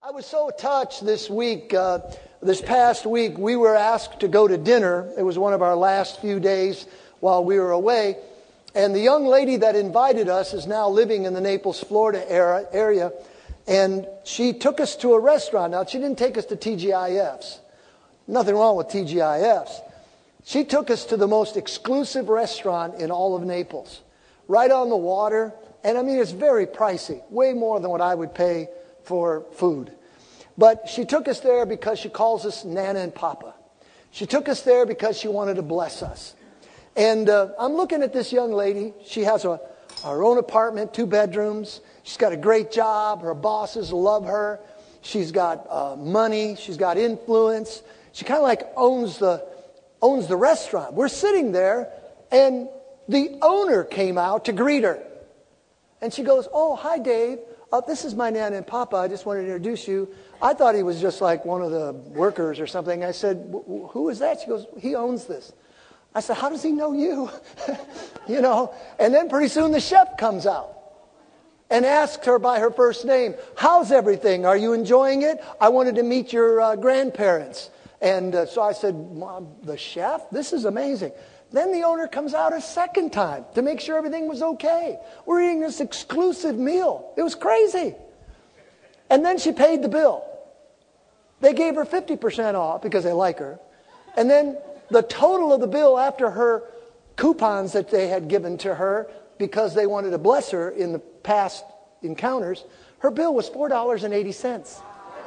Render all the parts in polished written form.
I was so touched this week. This past week, we were asked to go to dinner. It was one of our last few days while we were away. And the young lady that invited us is now living in the Naples, Florida area. And she took us to a restaurant. Now, she didn't take us to TGIFs. Nothing wrong with TGIFs. She took us to the most exclusive restaurant in all of Naples. Right on the water. And I mean, it's very pricey. Way more than what I would pay for food. But she took us there because she calls us Nana and Papa. She took us there because she wanted to bless us. And I'm looking at this young lady. She has her own apartment, 2 bedrooms. She's got a great job. Her bosses love her. She's got money. She's got influence. She kind of like owns the restaurant. We're sitting there, and the owner came out to greet her. And she goes, "Oh, hi, Dave. This is my Nana and Papa. I just wanted to introduce you." I thought he was just like one of the workers or something. I said, "Who is that?" She goes, "He owns this." I said, "How does he know you?" You know, and then pretty soon the chef comes out and asks her by her first name, "How's everything? Are you enjoying it? I wanted to meet your grandparents." And so I said, "Mom, the chef? This is amazing." Then the owner comes out a second time to make sure everything was okay. We're eating this exclusive meal. It was crazy. And then she paid the bill. They gave her 50% off because they like her. And then the total of the bill after her coupons that they had given to her because they wanted to bless her in the past encounters, her bill was $4.80.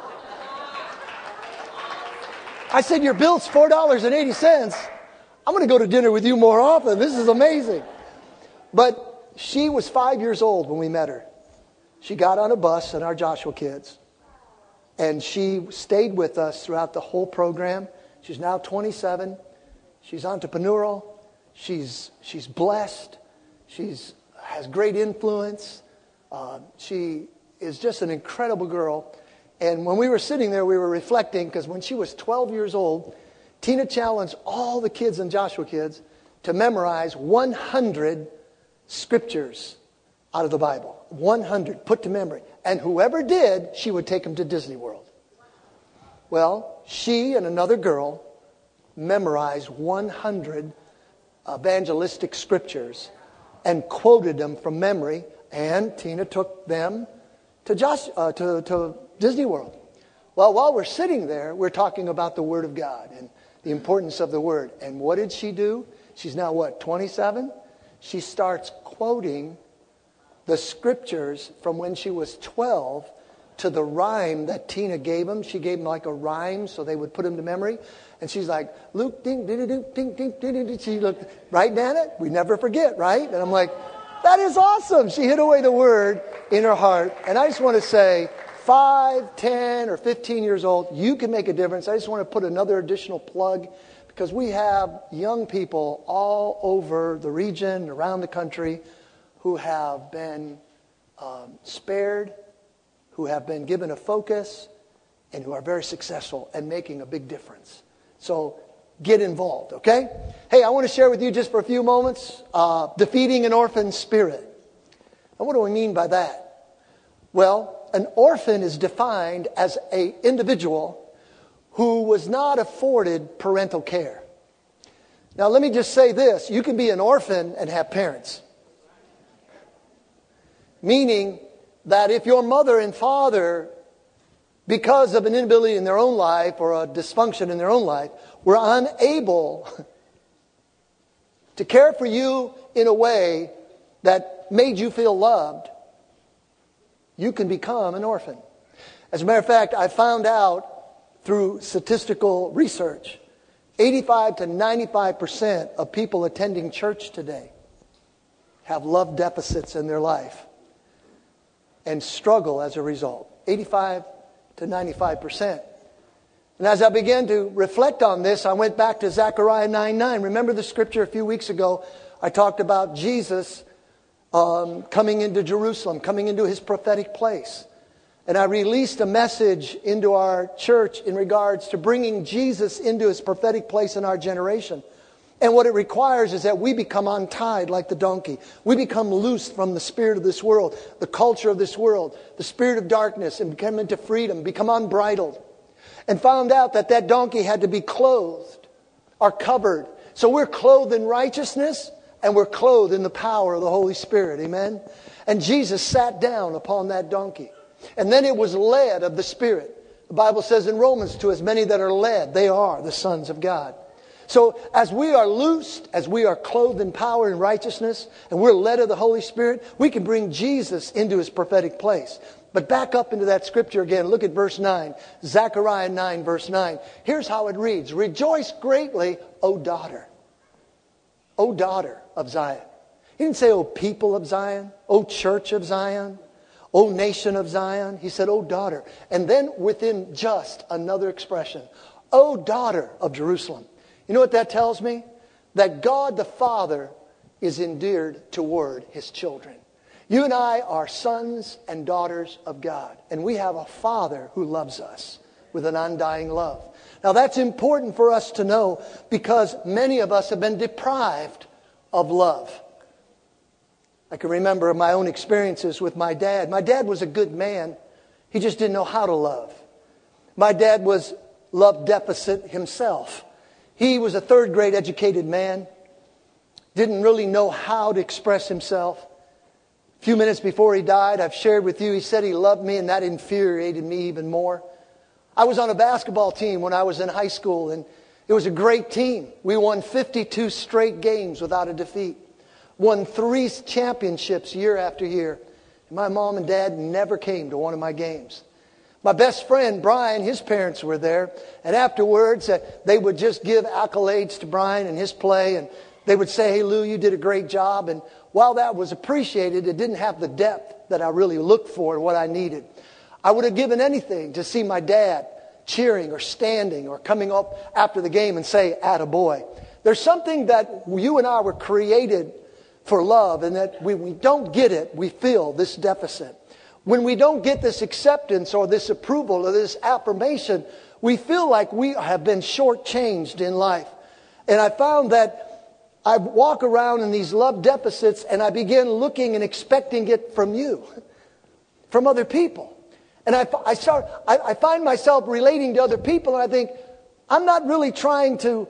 I said, "Your bill's $4.80. I'm going to go to dinner with you more often. This is amazing." But she was 5 years old when we met her. She got on a bus in our Joshua Kids. And she stayed with us throughout the whole program. She's now 27. She's entrepreneurial. She's blessed. Has great influence. She is just an incredible girl. And when we were sitting there, we were reflecting because when she was 12 years old, Tina challenged all the kids in Joshua Kids to memorize 100 scriptures out of the Bible. 100 put to memory. And whoever did, she would take them to Disney World. Well, she and another girl memorized 100 evangelistic scriptures and quoted them from memory. And Tina took them to Disney World. Well, while we're sitting there, we're talking about the Word of God and the importance of the Word. And what did she do? She's now, 27? She starts quoting the scriptures from when she was 12 to the rhyme that Tina gave them. She gave them like a rhyme so they would put them to memory. And she's like, "Luke, ding, ding, ding, ding, ding, ding, ding." She looked, right, Nana? We never forget, right? And I'm like, that is awesome. She hid away the Word in her heart. And I just want to say, 5, 10, or 15 years old, you can make a difference. I just want to put another additional plug because we have young people all over the region, around the country, who have been spared, who have been given a focus, and who are very successful and making a big difference. So get involved, okay? Hey, I want to share with you just for a few moments, defeating an orphan spirit. And what do I mean by that? Well, an orphan is defined as an individual who was not afforded parental care. Now, let me just say this. You can be an orphan and have parents. Meaning that if your mother and father, because of an inability in their own life or a dysfunction in their own life, were unable to care for you in a way that made you feel loved, you can become an orphan. As a matter of fact, I found out through statistical research, 85 to 95% of people attending church today have love deficits in their life and struggle as a result. 85 to 95%. And as I began to reflect on this, I went back to Zechariah 9:9. Remember the scripture a few weeks ago? I talked about Jesus coming into Jerusalem, coming into his prophetic place. And I released a message into our church in regards to bringing Jesus into his prophetic place in our generation. And what it requires is that we become untied like the donkey. We become loosed from the spirit of this world, the culture of this world, the spirit of darkness, and become into freedom, become unbridled. And found out that that donkey had to be clothed or covered. So we're clothed in righteousness and we're clothed in the power of the Holy Spirit. Amen? And Jesus sat down upon that donkey. And then it was led of the Spirit. The Bible says in Romans, to as many that are led, they are the sons of God. So as we are loosed, as we are clothed in power and righteousness, and we're led of the Holy Spirit, we can bring Jesus into His prophetic place. But back up into that scripture again. Look at verse 9. Zechariah 9, verse 9. Here's how it reads. Rejoice greatly, O daughter. O daughter of Zion. He didn't say, O people of Zion. O church of Zion. O nation of Zion. He said, O daughter. And then within just another expression. O daughter of Jerusalem. You know what that tells me? That God the Father is endeared toward His children. You and I are sons and daughters of God. And we have a Father who loves us with an undying love. Now that's important for us to know because many of us have been deprived of love. I can remember my own experiences with my dad. My dad was a good man. He just didn't know how to love. My dad was love deficit himself. He was a third grade educated man. Didn't really know how to express himself. A few minutes before he died, I've shared with you, he said he loved me and that infuriated me even more. I was on a basketball team when I was in high school and it was a great team. We won 52 straight games without a defeat. Won 3 championships year after year. My mom and dad never came to one of my games. My best friend, Brian, his parents were there. And afterwards, they would just give accolades to Brian and his play. And they would say, hey, Lou, you did a great job. And while that was appreciated, it didn't have the depth that I really looked for, what I needed. I would have given anything to see my dad cheering or standing or coming up after the game and say, attaboy. There's something that you and I were created for love, and that when we don't get it, we feel this deficit. When we don't get this acceptance or this approval or this affirmation, we feel like we have been shortchanged in life. And I found that I walk around in these love deficits and I begin looking and expecting it from you, from other people. And I find myself relating to other people and I think, I'm not really trying to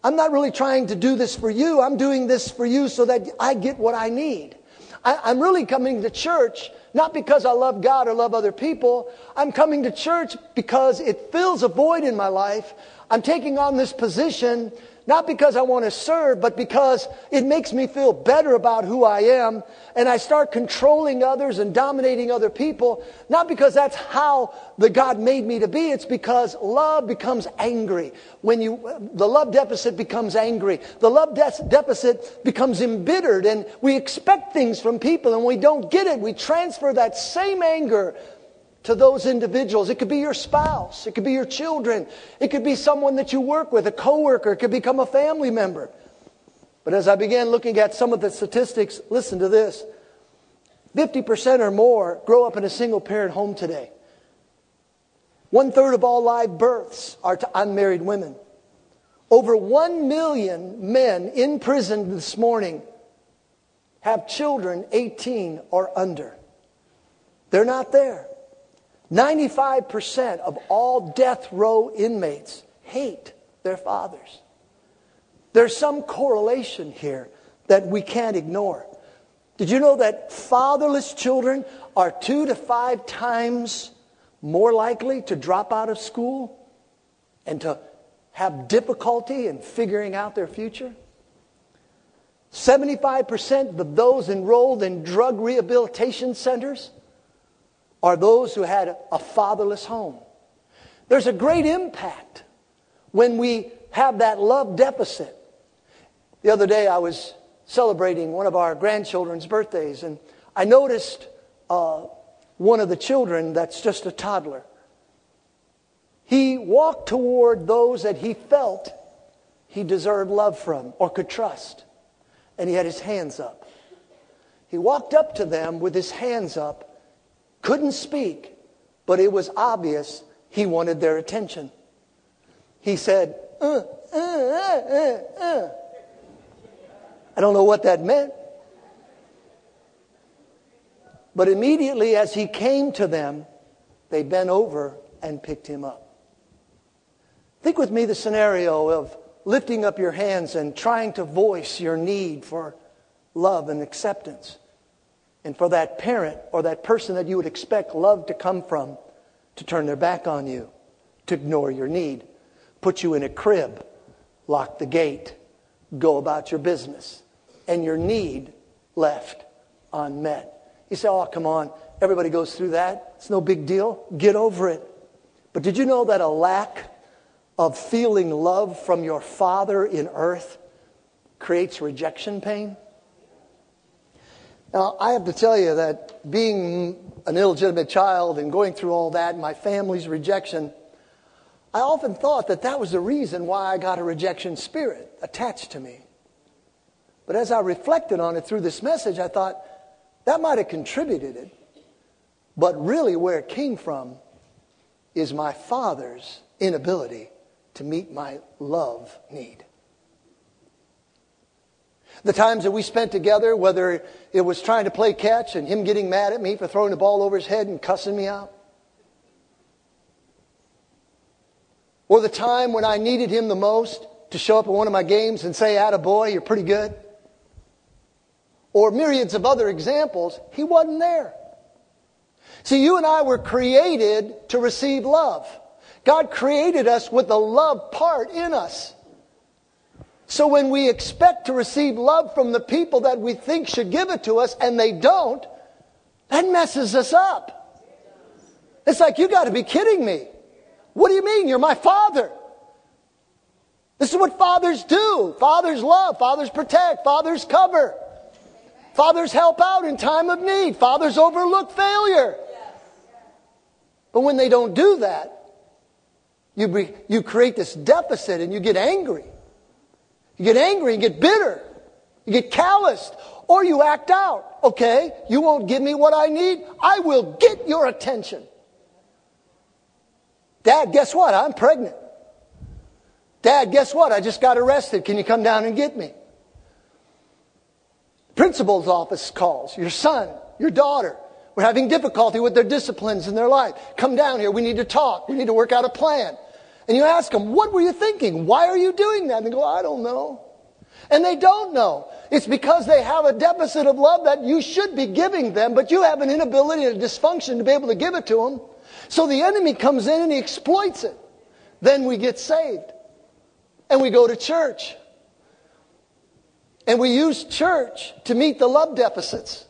do this for you. I'm doing this for you so that I get what I need. I'm really coming to church not because I love God or love other people. I'm coming to church because it fills a void in my life. I'm taking on this position not because I want to serve, but because it makes me feel better about who I am. And I start controlling others and dominating other people. Not because that's how the God made me to be. It's because love becomes angry. The love deficit becomes angry. The love deficit becomes embittered. And we expect things from people and we don't get it. We transfer that same anger to those individuals. It could be your spouse. It could be your children. It could be someone that you work with, a coworker. It could become a family member. But as I began looking at some of the statistics, listen to this. 50% or more grow up in a single parent home today. 1/3 of all live births are to unmarried women. Over 1 million men in prison this morning have children 18 or under. They're not there. 95% of all death row inmates hate their fathers. There's some correlation here that we can't ignore. Did you know that fatherless children are 2 to 5 times more likely to drop out of school and to have difficulty in figuring out their future? 75% of those enrolled in drug rehabilitation centers are those who had a fatherless home. There's a great impact when we have that love deficit. The other day I was celebrating one of our grandchildren's birthdays and I noticed one of the children that's just a toddler. He walked toward those that he felt he deserved love from or could trust. And he had his hands up. He walked up to them with his hands up. Couldn't speak, but it was obvious he wanted their attention. He said, I don't know what that meant. But immediately as he came to them, they bent over and picked him up. Think with me the scenario of lifting up your hands and trying to voice your need for love and acceptance. And for that parent or that person that you would expect love to come from to turn their back on you, to ignore your need, put you in a crib, lock the gate, go about your business, and your need left unmet. You say, oh, come on, everybody goes through that. It's no big deal. Get over it. But did you know that a lack of feeling love from your Father in earth creates rejection pain? Now, I have to tell you that being an illegitimate child and going through all that, my family's rejection, I often thought that that was the reason why I got a rejection spirit attached to me. But as I reflected on it through this message, I thought that might have contributed it. But really where it came from is my Father's inability to meet my love need. The times that we spent together, whether it was trying to play catch and him getting mad at me for throwing the ball over his head and cussing me out, or the time when I needed him the most to show up at one of my games and say, "Attaboy, you're pretty good," or myriads of other examples, he wasn't there. See, you and I were created to receive love. God created us with the love part in us. So when we expect to receive love from the people that we think should give it to us and they don't, that messes us up. It's like, you got to be kidding me. What do you mean? You're my Father. This is what fathers do. Fathers love. Fathers protect. Fathers cover. Fathers help out in time of need. Fathers overlook failure. But when they don't do that, you create this deficit and you get angry. You get angry, you get bitter, you get calloused, or you act out. Okay, you won't give me what I need, I will get your attention. Dad, guess what? I'm pregnant. Dad, guess what? I just got arrested. Can you come down and get me? Principal's office calls. Your son, your daughter, we're having difficulty with their disciplines in their life. Come down here. We need to talk. We need to work out a plan. And you ask them, what were you thinking? Why are you doing that? And they go, I don't know. And they don't know. It's because they have a deficit of love that you should be giving them, but you have an inability and a dysfunction to be able to give it to them. So the enemy comes in and he exploits it. Then we get saved. And we go to church. And we use church to meet the love deficits.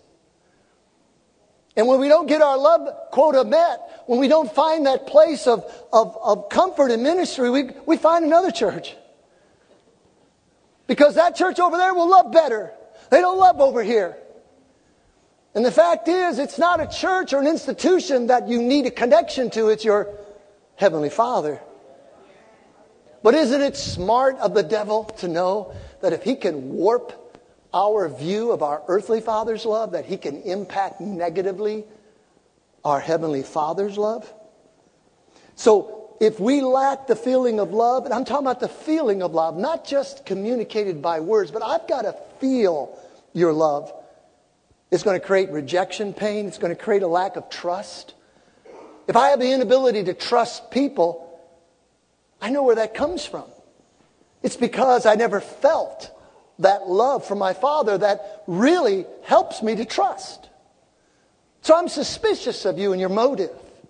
And when we don't get our love quota met, when we don't find that place of comfort and ministry, we find another church. Because that church over there will love better. They don't love over here. And the fact is, it's not a church or an institution that you need a connection to. It's your Heavenly Father. But isn't it smart of the devil to know that if he can warp our view of our earthly Father's love, that he can impact negatively our Heavenly Father's love? So if we lack the feeling of love, and I'm talking about the feeling of love, not just communicated by words, but I've got to feel your love. It's going to create rejection pain. It's going to create a lack of trust. If I have the inability to trust people, I know where that comes from. It's because I never felt that love from my Father that really helps me to trust. So I'm suspicious of you and your motive.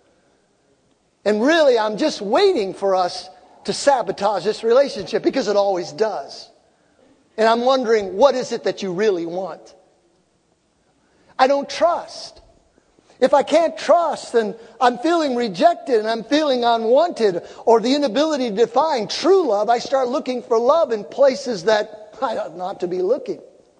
And really, I'm just waiting for us to sabotage this relationship, because it always does. And I'm wondering, what is it that you really want? I don't trust. If I can't trust, then I'm feeling rejected and I'm feeling unwanted, or the inability to define true love. I start looking for love in places that I ought not to be looking.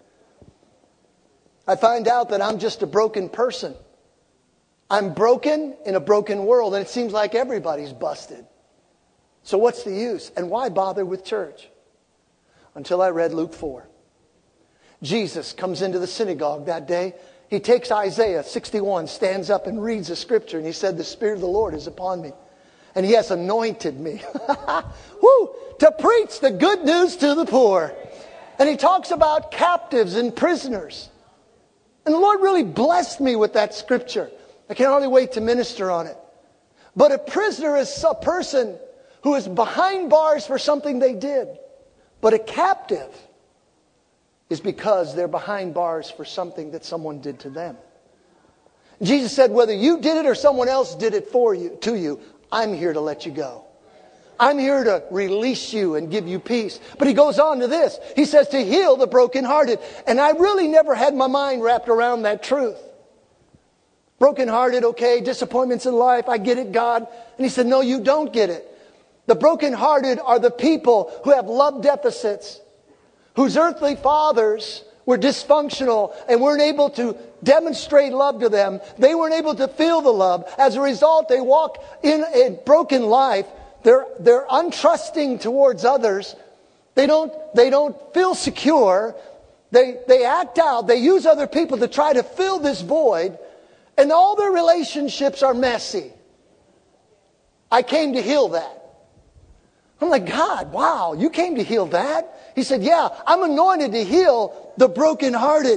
I find out that I'm just a broken person. I'm broken in a broken world, and it seems like everybody's busted. So what's the use? And why bother with church? Until I read Luke 4. Jesus comes into the synagogue that day. He takes Isaiah 61, stands up and reads the scripture, and he said, the Spirit of the Lord is upon me. And he has anointed me Woo! To preach the good news to the poor. And he talks about captives and prisoners. And the Lord really blessed me with that scripture. I can hardly wait to minister on it. But a prisoner is a person who is behind bars for something they did. But a captive is because they're behind bars for something that someone did to them. Jesus said, whether you did it or someone else did it to you, I'm here to let you go. I'm here to release you and give you peace. But he goes on to this. He says to heal the brokenhearted. And I really never had my mind wrapped around that truth. Brokenhearted, okay, disappointments in life, I get it, God. And he said, no, you don't get it. The brokenhearted are the people who have love deficits, whose earthly fathers were dysfunctional and weren't able to demonstrate love to them. They weren't able to feel the love. As a result, they walk in a broken life. They're untrusting towards others. They don't feel secure. They act out. They use other people to try to fill this void. And all their relationships are messy. I came to heal that. I'm like, God, wow, you came to heal that? He said, yeah, I'm anointed to heal the brokenhearted.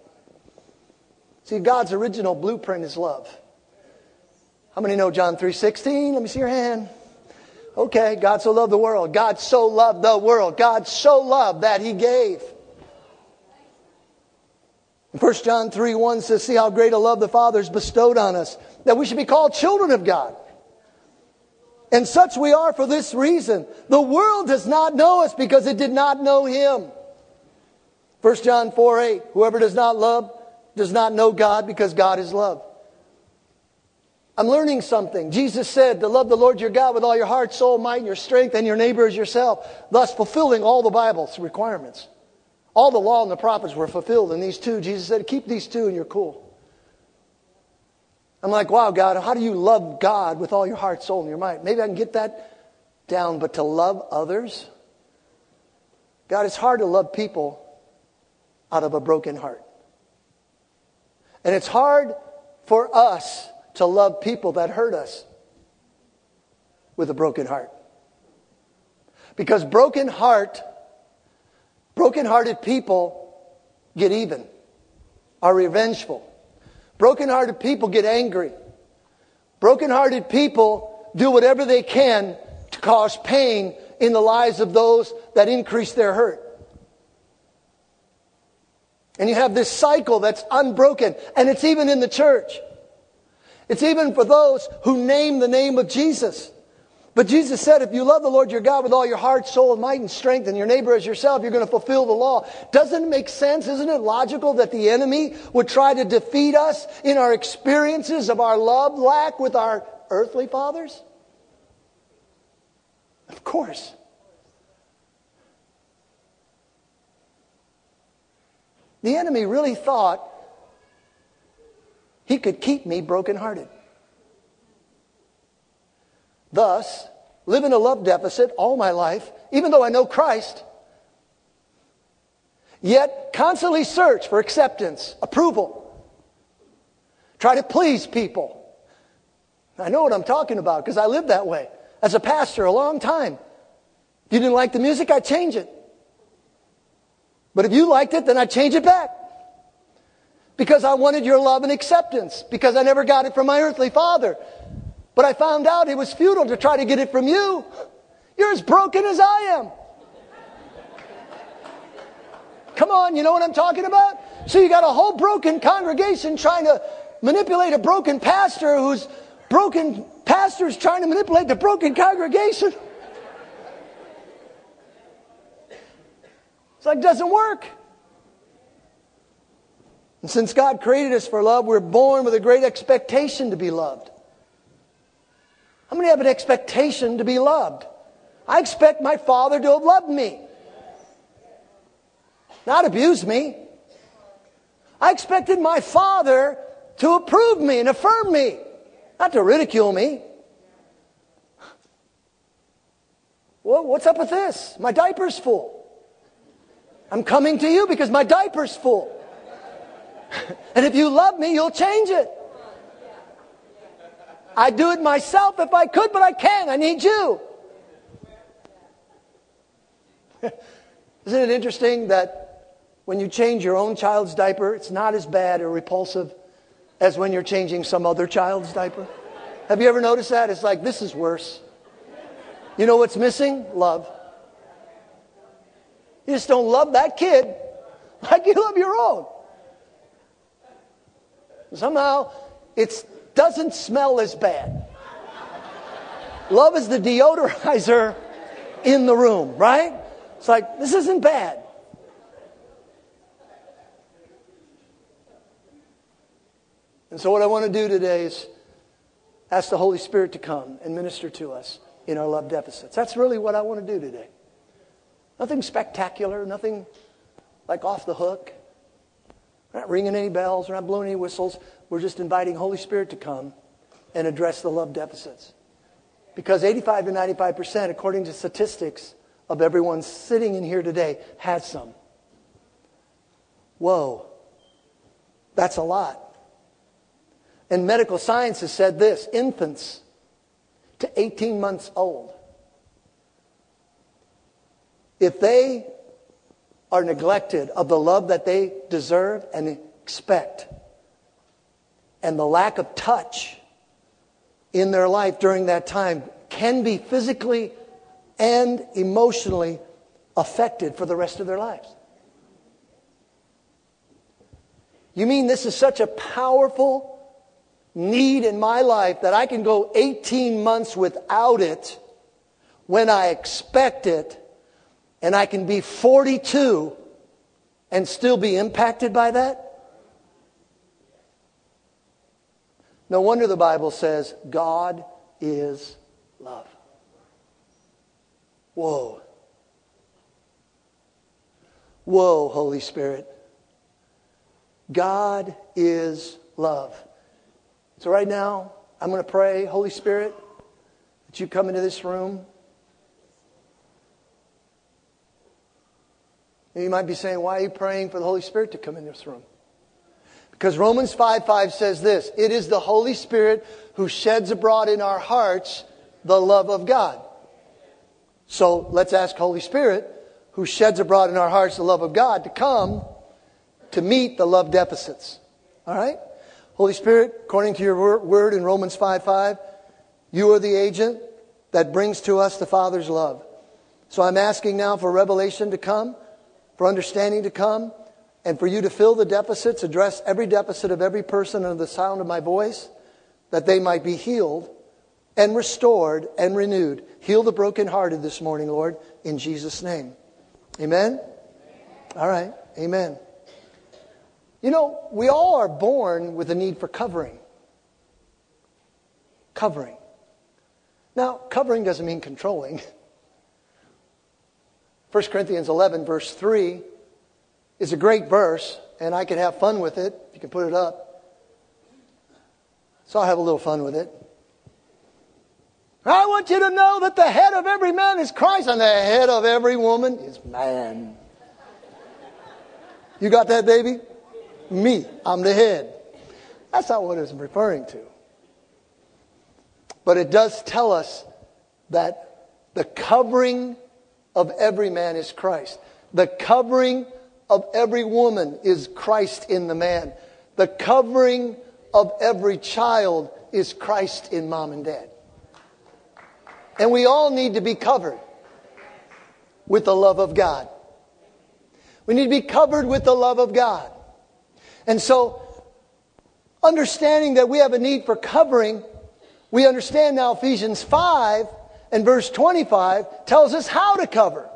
See, God's original blueprint is love. How many know John 3:16? Let me see your hand. Okay, God so loved the world. God so loved the world. God so loved that He gave. 1 John 3:1 says, see how great a love the Father has bestowed on us, that we should be called children of God. And such we are for this reason. The world does not know us because it did not know Him. 1 John 4:8, whoever does not love does not know God because God is love. I'm learning something. Jesus said to love the Lord your God with all your heart, soul, might, and your strength, and your neighbor as yourself, thus fulfilling all the Bible's requirements. All the law and the prophets were fulfilled in these two. Jesus said, keep these two and you're cool. I'm like, wow, God, how do you love God with all your heart, soul, and your might? Maybe I can get that down, but to love others? God, it's hard to love people out of a broken heart. And it's hard for us to love people that hurt us with a broken heart. Because broken-hearted people get even, are revengeful. Broken-hearted people get angry. Broken-hearted people do whatever they can to cause pain in the lives of those that increase their hurt. And you have this cycle that's unbroken. And it's even in the church. It's even for those who name the name of Jesus. But Jesus said, if you love the Lord your God with all your heart, soul, and might and strength, and your neighbor as yourself, you're going to fulfill the law. Doesn't it make sense? Isn't it logical that the enemy would try to defeat us in our experiences of our love lack with our earthly fathers? Of course. The enemy really thought he could keep me brokenhearted. Thus, live in a love deficit all my life, even though I know Christ, yet constantly search for acceptance, approval. Try to please people. I know what I'm talking about because I lived that way as a pastor a long time. If you didn't like the music, I'd change it. But if you liked it, then I'd change it back. Because I wanted your love and acceptance. Because I never got it from my earthly father. But I found out it was futile to try to get it from you. You're as broken as I am. Come on, you know what I'm talking about? So you got a whole broken congregation trying to manipulate a broken pastor who's broken pastors trying to manipulate the broken congregation. It's like, it doesn't work. And since God created us for love, we're born with a great expectation to be loved. How many have an expectation to be loved? I expect my father to have loved me. Not abused me. I expected my father to approve me and affirm me. Not to ridicule me. Well, what's up with this? My diaper's full. I'm coming to you because my diaper's full. And if you love me, you'll change it. I'd do it myself if I could, but I can't. I need you. Isn't it interesting that when you change your own child's diaper, it's not as bad or repulsive as when you're changing some other child's diaper? Have you ever noticed that? It's like, this is worse. You know what's missing? Love. You just don't love that kid like you love your own. Somehow, it doesn't smell as bad. Love is the deodorizer in the room, right? It's like, this isn't bad. And so what I want to do today is ask the Holy Spirit to come and minister to us in our love deficits. That's really what I want to do today. Nothing spectacular, nothing like off the hook. We're not ringing any bells, we're not blowing any whistles. We're just inviting Holy Spirit to come and address the love deficits. Because 85 to 95%, according to statistics, of everyone sitting in here today has some. Whoa. That's a lot. And medical science has said this: infants to 18 months old, if they are neglected of the love that they deserve and expect, and the lack of touch in their life during that time can be physically and emotionally affected for the rest of their lives. You mean this is such a powerful need in my life that I can go 18 months without it when I expect it, and I can be 42 and still be impacted by that? No wonder the Bible says God is love. Whoa. Whoa, Holy Spirit. God is love. So right now, I'm going to pray, Holy Spirit, that you come into this room. And you might be saying, why are you praying for the Holy Spirit to come in this room? Because Romans 5:5 says this: it is the Holy Spirit who sheds abroad in our hearts the love of God. So let's ask Holy Spirit, who sheds abroad in our hearts the love of God, to come to meet the love deficits. All right? Holy Spirit, according to your word in Romans 5:5, you are the agent that brings to us the Father's love. So I'm asking now for revelation to come, for understanding to come, and for you to fill the deficits, address every deficit of every person under the sound of my voice, that they might be healed and restored and renewed. Heal the brokenhearted this morning, Lord, in Jesus' name. Amen? All right. Amen. You know, we all are born with a need for covering. Covering. Now, covering doesn't mean controlling. 1 Corinthians 11, verse 3 is a great verse, and I can have fun with it. You can put it up. So I'll have a little fun with it. I want you to know that the head of every man is Christ, and the head of every woman is man. You got that, baby? Me, I'm the head. That's not what it's referring to. But it does tell us that the covering of every man is Christ. The covering of every woman is Christ in the man. The covering of every child is Christ in mom and dad. And we all need to be covered with the love of God. We need to be covered with the love of God. And so, understanding that we have a need for covering, we understand now Ephesians 5 and verse 25 tells us how to cover.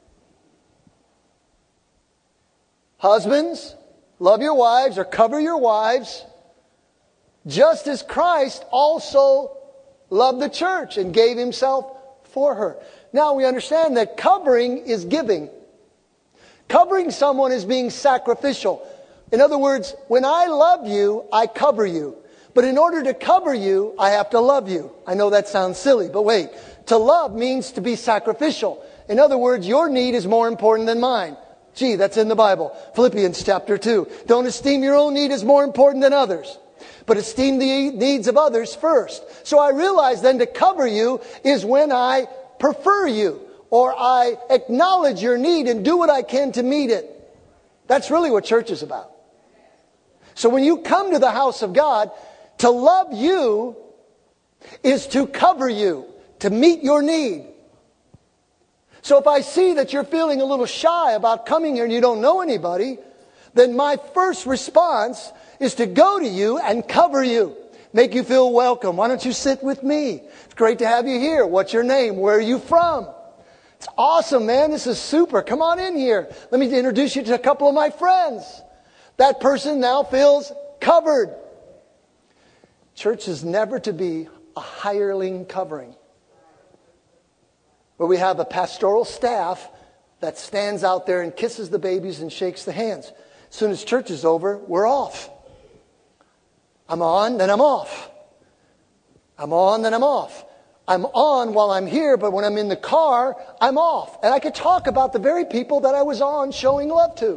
Husbands, love your wives or cover your wives, just as Christ also loved the church and gave himself for her. Now we understand that covering is giving. Covering someone is being sacrificial. In other words, when I love you, I cover you. But in order to cover you, I have to love you. I know that sounds silly, but wait. To love means to be sacrificial. In other words, your need is more important than mine. Gee, that's in the Bible. Philippians chapter 2. Don't esteem your own need as more important than others, but esteem the needs of others first. So I realize then to cover you is when I prefer you, or I acknowledge your need and do what I can to meet it. That's really what church is about. So when you come to the house of God, to love you is to cover you, to meet your need. So if I see that you're feeling a little shy about coming here and you don't know anybody, then my first response is to go to you and cover you. Make you feel welcome. Why don't you sit with me? It's great to have you here. What's your name? Where are you from? It's awesome, man. This is super. Come on in here. Let me introduce you to a couple of my friends. That person now feels covered. Church is never to be a hireling covering, where we have a pastoral staff that stands out there and kisses the babies and shakes the hands. As soon as church is over, we're off. I'm on, then I'm off. I'm on, then I'm off. I'm on while I'm here, but when I'm in the car, I'm off. And I could talk about the very people that I was on showing love to.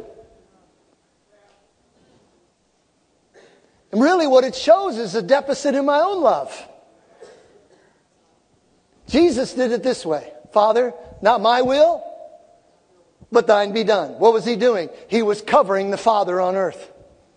And really what it shows is a deficit in my own love. Jesus did it this way. Father, not my will, but thine be done. What was he doing? He was covering the Father on earth.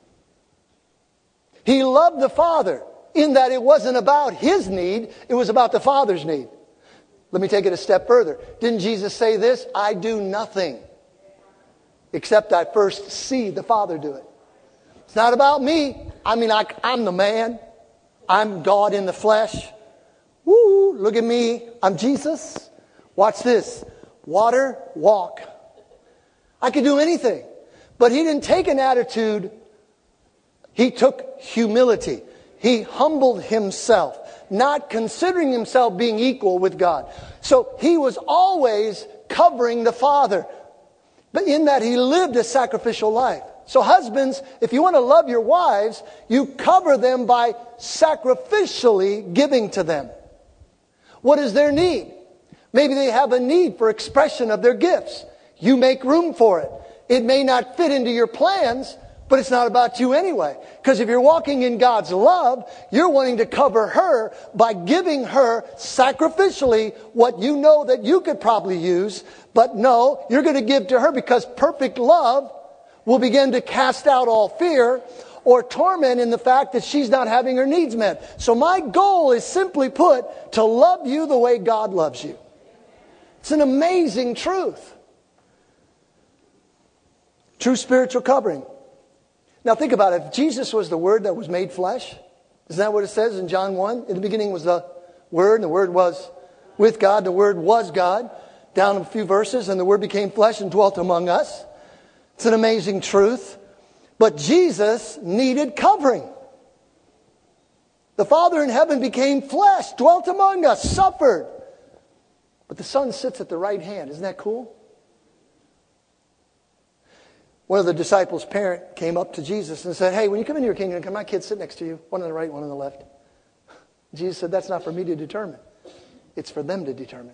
He loved the Father in that it wasn't about his need, it was about the Father's need. Let me take it a step further. Didn't Jesus say this? I do nothing except I first see the Father do it. It's not about me. I'm the man. I'm God in the flesh. Woo, look at me. I'm Jesus. Watch this. Water, walk. I could do anything. But he didn't take an attitude. He took humility. He humbled himself, not considering himself being equal with God. So he was always covering the Father, but in that he lived a sacrificial life. So husbands, if you want to love your wives, you cover them by sacrificially giving to them. What is their need? Maybe they have a need for expression of their gifts. You make room for it. It may not fit into your plans, but it's not about you anyway. Because if you're walking in God's love, you're wanting to cover her by giving her sacrificially what you know that you could probably use. But no, you're going to give to her because perfect love will begin to cast out all fear or torment in the fact that she's not having her needs met. So my goal is simply put, to love you the way God loves you. It's an amazing truth. True spiritual covering. Now think about it. If Jesus was the Word that was made flesh, isn't that what it says in John 1? In the beginning was the Word, and the Word was with God. The Word was God. Down a few verses, and the Word became flesh and dwelt among us. It's an amazing truth. But Jesus needed covering. The Father in heaven became flesh, dwelt among us, suffered. But the Son sits at the right hand. Isn't that cool? One of the disciples' parent came up to Jesus and said, hey, when you come into your kingdom, can my kids sit next to you? One on the right, one on the left. Jesus said, that's not for me to determine. It's for them to determine.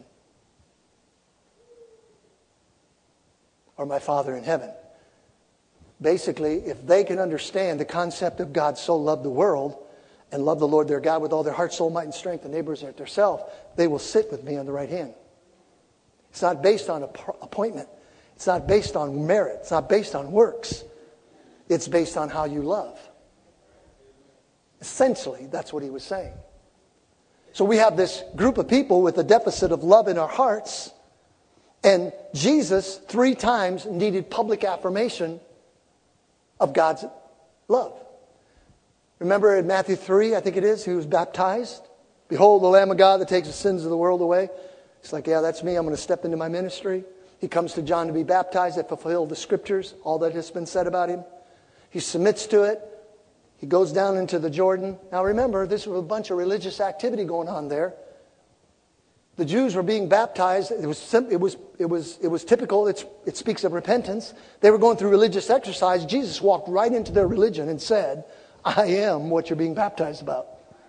Or my Father in heaven. Basically, if they can understand the concept of God so loved the world and love the Lord their God with all their heart, soul, might, and strength, and neighbors as themselves, they will sit with me on the right hand. It's not based on appointment. It's not based on merit. It's not based on works. It's based on how you love. Essentially, that's what he was saying. So we have this group of people with a deficit of love in our hearts, and Jesus 3 times needed public affirmation of God's love. Remember in Matthew 3, I think it is, he was baptized. Behold, the Lamb of God that takes the sins of the world away. It's like, yeah, that's me. I'm going to step into my ministry. He comes to John to be baptized, that fulfill the scriptures, all that has been said about him. He submits to it. He goes down into the Jordan. Now remember, this was a bunch of religious activity going on there. The Jews were being baptized. It was typical. It speaks of repentance. They were going through religious exercise. Jesus walked right into their religion and said, I am what you're being baptized about.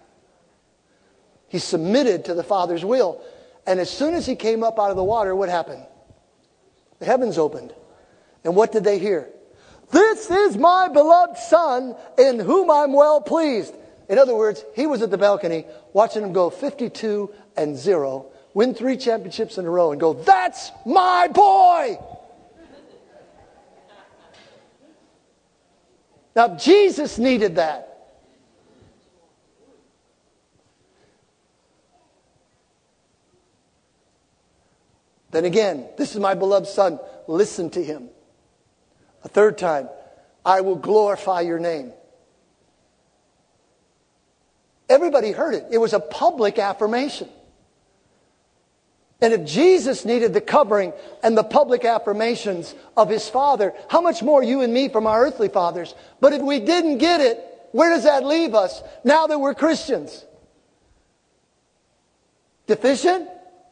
He submitted to the Father's will. And as soon as he came up out of the water, what happened? The heavens opened. And what did they hear? This is my beloved Son in whom I'm well pleased. In other words, he was at the balcony watching them go 52-0 win 3 championships in a row and go, "That's my boy." Now, Jesus needed that. Then again, "This is my beloved Son, listen to him." A third time, "I will glorify your name." Everybody heard it. It was a public affirmation. And if Jesus needed the covering and the public affirmations of his Father, how much more you and me from our earthly fathers? But if we didn't get it, where does that leave us now that we're Christians? Deficient?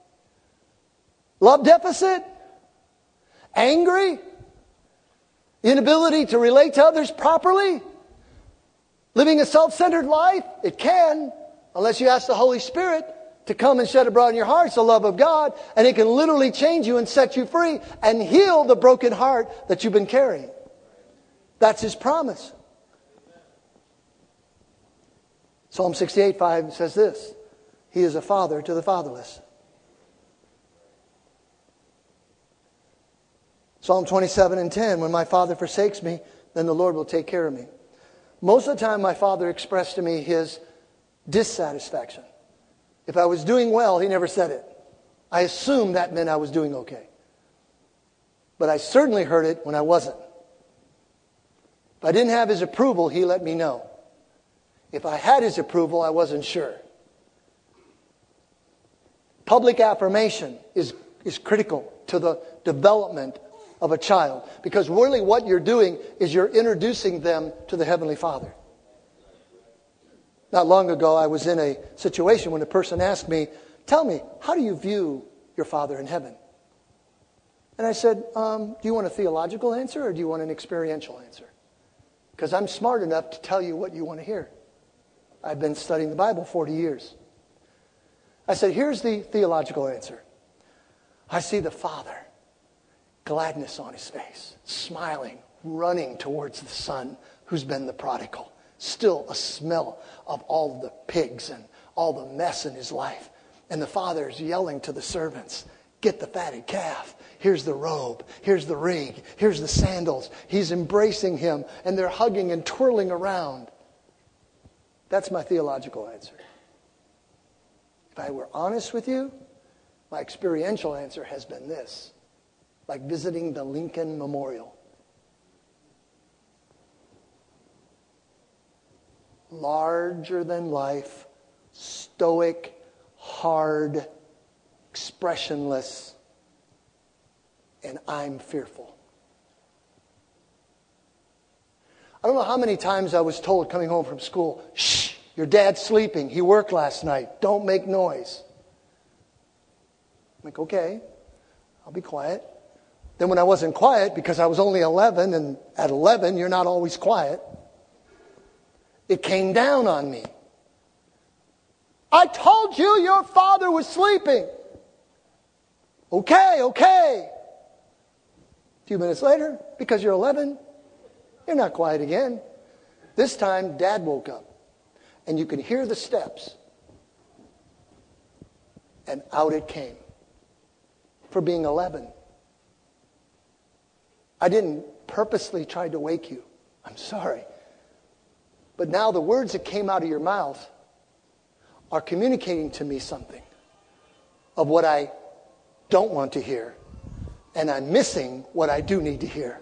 Love deficit? Angry? Inability to relate to others properly? Living a self-centered life? It can, unless you ask the Holy Spirit to come and shed abroad in your hearts the love of God, and it can literally change you and set you free and heal the broken heart that you've been carrying. That's his promise. Psalm 68:5 says this: "He is a father to the fatherless." Psalm 27:10, "When my father forsakes me, then the Lord will take care of me." Most of the time, my father expressed to me his dissatisfaction. If I was doing well, he never said it. I assumed that meant I was doing okay. But I certainly heard it when I wasn't. If I didn't have his approval, he let me know. If I had his approval, I wasn't sure. Public affirmation is critical to the development of a child. Because really what you're doing is you're introducing them to the Heavenly Father. Not long ago, I was in a situation when a person asked me, "Tell me, how do you view your Father in heaven?" And I said, "Do you want a theological answer or do you want an experiential answer? Because I'm smart enough to tell you what you want to hear. I've been studying the Bible 40 years. I said, here's the theological answer. I see the Father, gladness on his face, smiling, running towards the Son who's been the prodigal. Still a smell of all the pigs and all the mess in his life. And the Father's yelling to the servants, get the fatted calf. Here's the robe. Here's the ring. Here's the sandals. He's embracing him and they're hugging and twirling around. That's my theological answer. If I were honest with you, my experiential answer has been this. Like visiting the Lincoln Memorial. Larger than life, stoic, hard, expressionless, and I'm fearful. I don't know how many times I was told coming home from school, shh, your dad's sleeping. He worked last night. Don't make noise. I'm like, okay, I'll be quiet. Then when I wasn't quiet, because I was only 11, and at 11, you're not always quiet, it came down on me. I told you your father was sleeping. Okay. A few minutes later, because you're 11, you're not quiet again. This time, Dad woke up. And you could hear the steps. And out it came. For being 11. I didn't purposely try to wake you. I'm sorry. But now the words that came out of your mouth are communicating to me something of what I don't want to hear. And I'm missing what I do need to hear.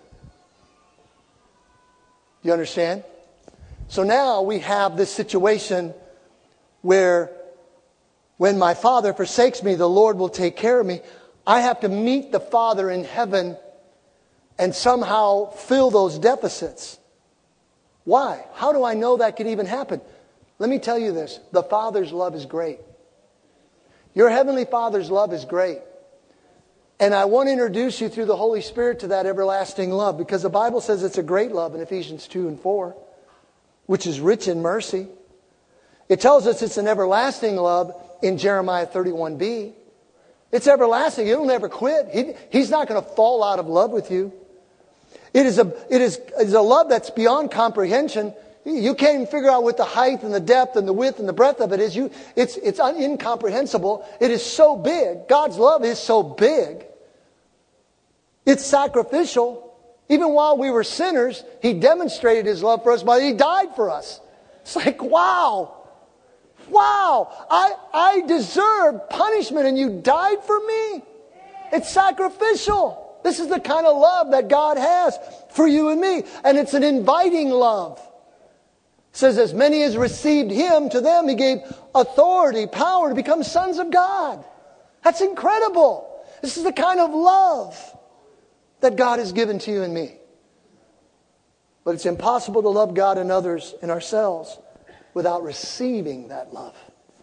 Do you understand? So now we have this situation where when my Father forsakes me, the Lord will take care of me. I have to meet the Father in heaven and somehow fill those deficits. Why? How do I know that could even happen? Let me tell you this. The Father's love is great. Your Heavenly Father's love is great. And I want to introduce you through the Holy Spirit to that everlasting love, because the Bible says it's a great love in Ephesians 2 and 4, which is rich in mercy. It tells us it's an everlasting love in Jeremiah 31b. It's everlasting. It'll never quit. He's not going to fall out of love with you. It is a love that's beyond comprehension. You can't even figure out what the height and the depth and the width and the breadth of it is. It's incomprehensible. It is so big. God's love is so big. It's sacrificial. Even while we were sinners, He demonstrated His love for us by He died for us. It's like, wow. Wow. I deserve punishment and You died for me. It's sacrificial. This is the kind of love that God has for you and me. And it's an inviting love. It says, as many as received Him, to them He gave authority, power to become sons of God. That's incredible. This is the kind of love that God has given to you and me. But it's impossible to love God and others and ourselves without receiving that love.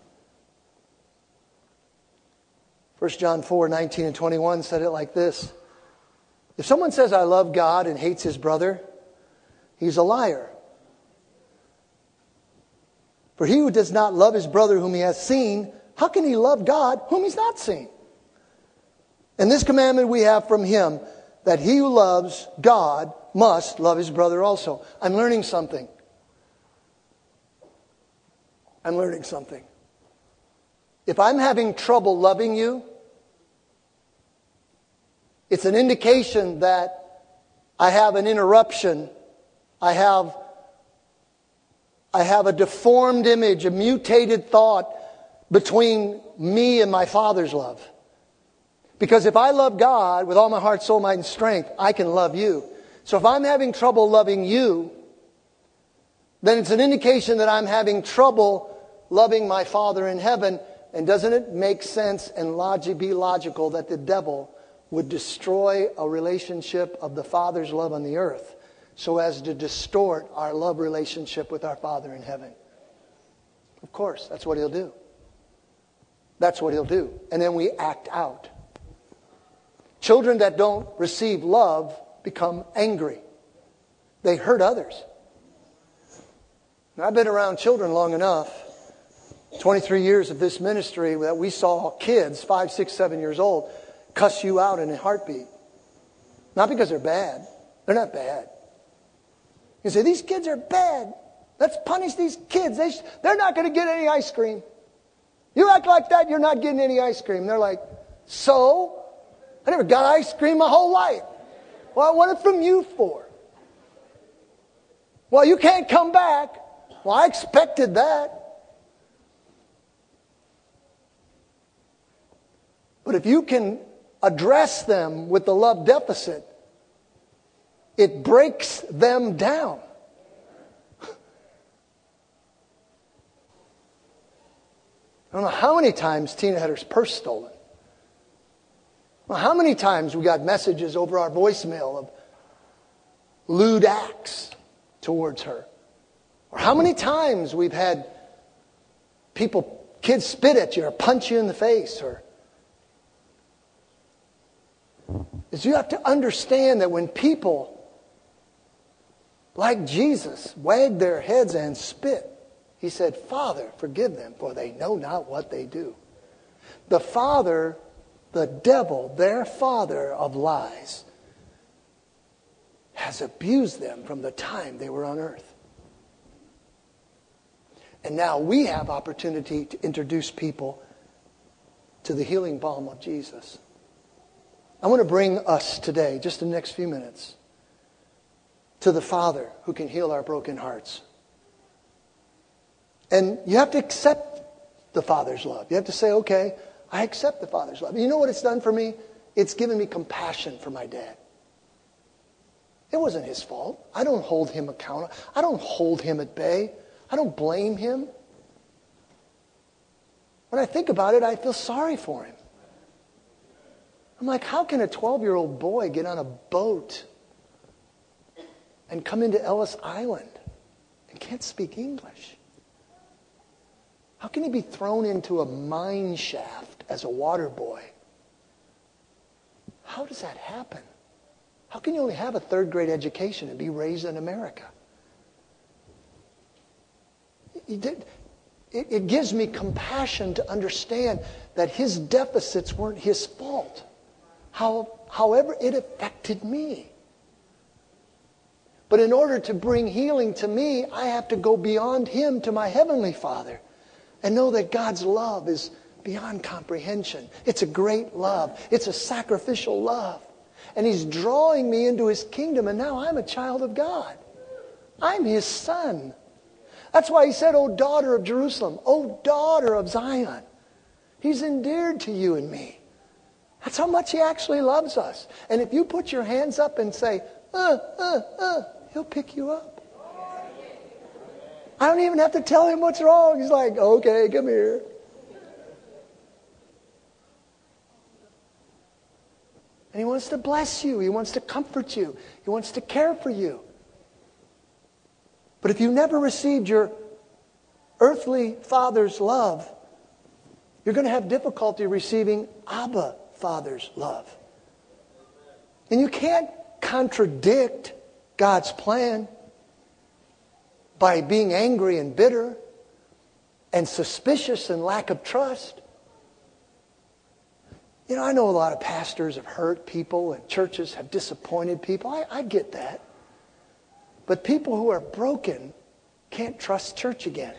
1 John 4:19 and 21 said it like this. If someone says, I love God and hates his brother, he's a liar. For he who does not love his brother whom he has seen, how can he love God whom he's not seen? And this commandment we have from Him, that he who loves God must love his brother also. I'm learning something. I'm learning something. If I'm having trouble loving you, it's an indication that I have an interruption. I have a deformed image, a mutated thought between me and my Father's love. Because if I love God with all my heart, soul, might, and strength, I can love you. So if I'm having trouble loving you, then it's an indication that I'm having trouble loving my Father in heaven. And doesn't it make sense and be logical that the devil would destroy a relationship of the Father's love on the earth so as to distort our love relationship with our Father in heaven? Of course, that's what he'll do. That's what he'll do. And then we act out. Children that don't receive love become angry. They hurt others. Now, I've been around children long enough, 23 years of this ministry, that we saw kids, 5, 6, 7 years old, cuss you out in a heartbeat. Not because they're bad. They're not bad. You say, these kids are bad. Let's punish these kids. They're not going to get any ice cream. You act like that, you're not getting any ice cream. They're like, so? I never got ice cream my whole life. Well, I want it from you for. Well, you can't come back. Well, I expected that. But if you can address them with the love deficit, it breaks them down. I don't know how many times Tina had her purse stolen. Well, how many times we got messages over our voicemail of lewd acts towards her. Or how many times we've had kids spit at you or punch you in the face. Is you have to understand that when people like Jesus wagged their heads and spit, He said, Father, forgive them, for they know not what they do. The father, the devil, their father of lies, has abused them from the time they were on earth. And now we have opportunity to introduce people to the healing balm of Jesus. I want to bring us today, just in the next few minutes, to the Father who can heal our broken hearts. And you have to accept the Father's love. You have to say, okay, I accept the Father's love. You know what it's done for me? It's given me compassion for my dad. It wasn't his fault. I don't hold him accountable. I don't hold him at bay. I don't blame him. When I think about it, I feel sorry for him. I'm like, how can a 12-year-old boy get on a boat and come into Ellis Island and can't speak English? How can he be thrown into a mine shaft as a water boy? How does that happen? How can you only have a third grade education and be raised in America? It gives me compassion to understand that his deficits weren't his fault. However, it affected me. But in order to bring healing to me, I have to go beyond him to my heavenly Father and know that God's love is beyond comprehension. It's a great love. It's a sacrificial love. And he's drawing me into his kingdom, and now I'm a child of God. I'm his son. That's why he said, "O daughter of Jerusalem, O daughter of Zion." He's endeared to you and me. That's how much he actually loves us. And if you put your hands up and say, he'll pick you up. I don't even have to tell him what's wrong. He's like, "Okay, come here." And he wants to bless you. He wants to comfort you. He wants to care for you. But if you never received your earthly father's love, you're going to have difficulty receiving Abba Father's love. And you can't contradict God's plan by being angry and bitter and suspicious and lack of trust. You know, I know a lot of pastors have hurt people and churches have disappointed people. I get that. But people who are broken can't trust church again.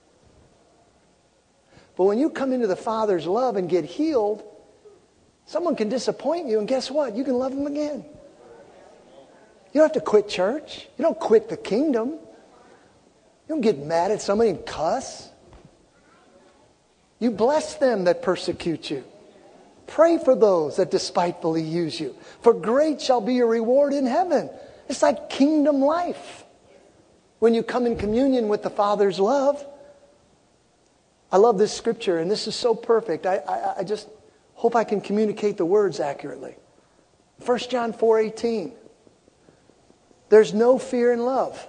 But when you come into the Father's love and get healed, someone can disappoint you, and guess what? You can love them again. You don't have to quit church. You don't quit the kingdom. You don't get mad at somebody and cuss. You bless them that persecute you. Pray for those that despitefully use you. For great shall be your reward in heaven. It's like kingdom life. When you come in communion with the Father's love. I love this scripture, and this is so perfect. I just hope I can communicate the words accurately. 1 John 4:18. There's no fear in love.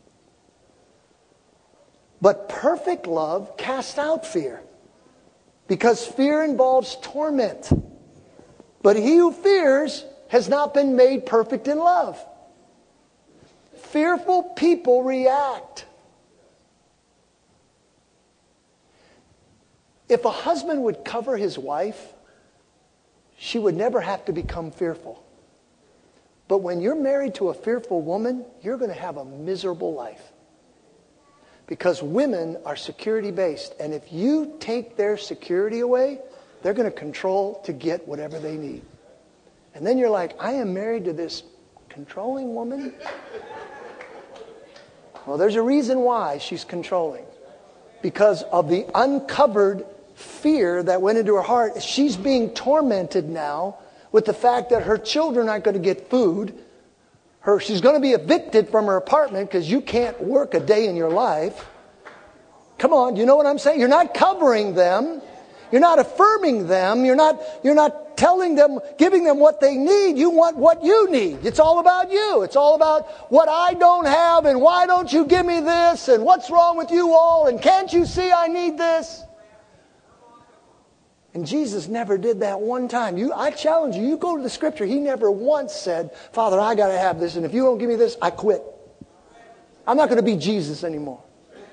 But perfect love casts out fear. Because fear involves torment. But he who fears has not been made perfect in love. Fearful people react. If a husband would cover his wife, she would never have to become fearful. But when you're married to a fearful woman, you're going to have a miserable life. Because women are security-based. And if you take their security away, they're going to control to get whatever they need. And then you're like, I am married to this controlling woman? Well, there's a reason why she's controlling. Because of the uncovered fear that went into her heart. She's being tormented now with the fact that her children aren't going to get food. She's going to be evicted from her apartment because you can't work a day in your life. Come on, you know what I'm saying? You're not covering them. You're not affirming them. You're not telling them, giving them what they need. You want what you need. It's all about you. It's all about what I don't have, and why don't you give me this, and what's wrong with you all, and can't you see I need this? And Jesus never did that one time. I challenge you, you go to the scripture. He never once said, Father, I got to have this, and if you don't give me this, I quit. I'm not going to be Jesus anymore.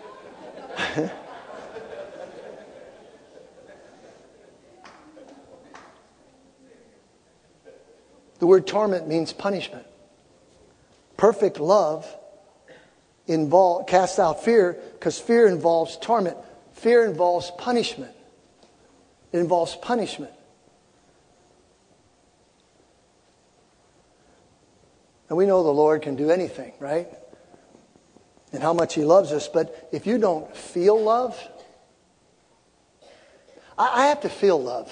The word torment means punishment. Perfect love casts out fear because fear involves torment. Fear involves punishment. It involves punishment. And we know the Lord can do anything, right? And how much He loves us. But if you don't feel love, I have to feel love.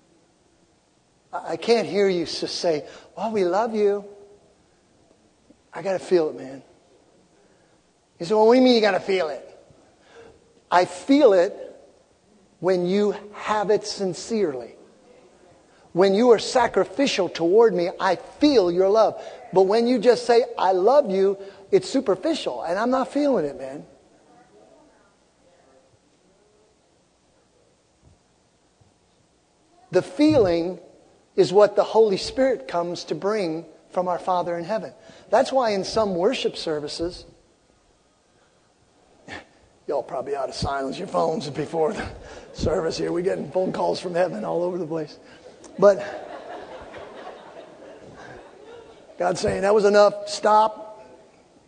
I can't hear you just say, well, we love you. I got to feel it, man. You say, well, what do you mean you got to feel it? I feel it when you have it sincerely. When you are sacrificial toward me, I feel your love. But when you just say, I love you, it's superficial. And I'm not feeling it, man. The feeling is what the Holy Spirit comes to bring from our Father in heaven. That's why in some worship services, y'all probably ought to silence your phones before the service here. We're getting phone calls from heaven all over the place. But God's saying, that was enough. Stop.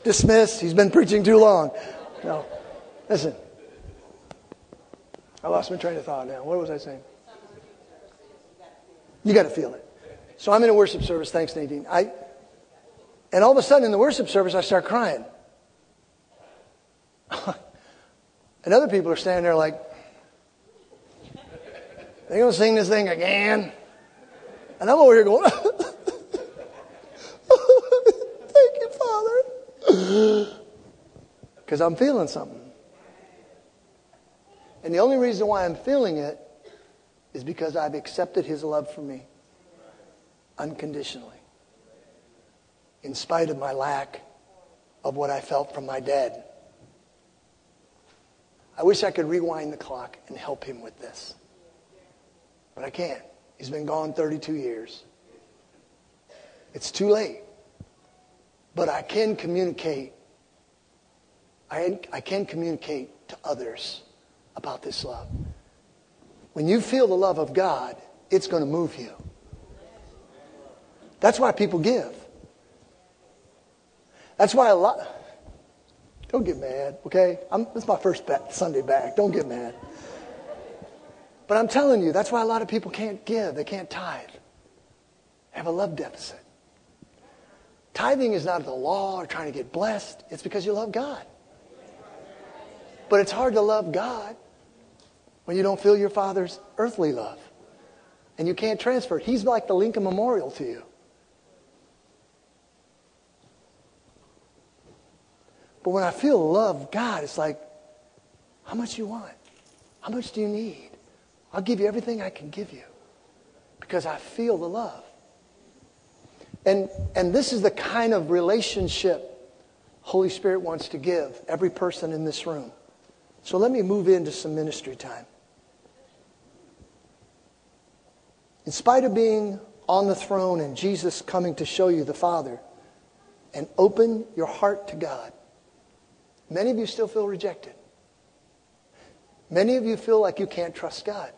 Dismissed. He's been preaching too long. No. Listen. I lost my train of thought now. What was I saying? You got to feel it. So I'm in a worship service. Thanks, Nadine. And all of a sudden in the worship service, I start crying. And other people are standing there like, they're going to sing this thing again. And I'm over here going, thank you, Father. Because I'm feeling something. And the only reason why I'm feeling it is because I've accepted His love for me unconditionally. In spite of my lack of what I felt from my dad. I wish I could rewind the clock and help him with this. But I can't. He's been gone 32 years. It's too late. But I can communicate. I can communicate to others about this love. When you feel the love of God, it's going to move you. That's why people give. That's why a lot... Don't get mad, okay? This is my first Sunday back. Don't get mad. But I'm telling you, that's why a lot of people can't give. They can't tithe. They have a love deficit. Tithing is not the law or trying to get blessed. It's because you love God. But it's hard to love God when you don't feel your Father's earthly love. And you can't transfer it. He's like the Lincoln Memorial to you. But when I feel the love of God, it's like, how much you want? How much do you need? I'll give you everything I can give you. Because I feel the love. And this is the kind of relationship Holy Spirit wants to give every person in this room. So let me move into some ministry time. In spite of being on the throne and Jesus coming to show you the Father, and open your heart to God, many of you still feel rejected. Many of you feel like you can't trust God.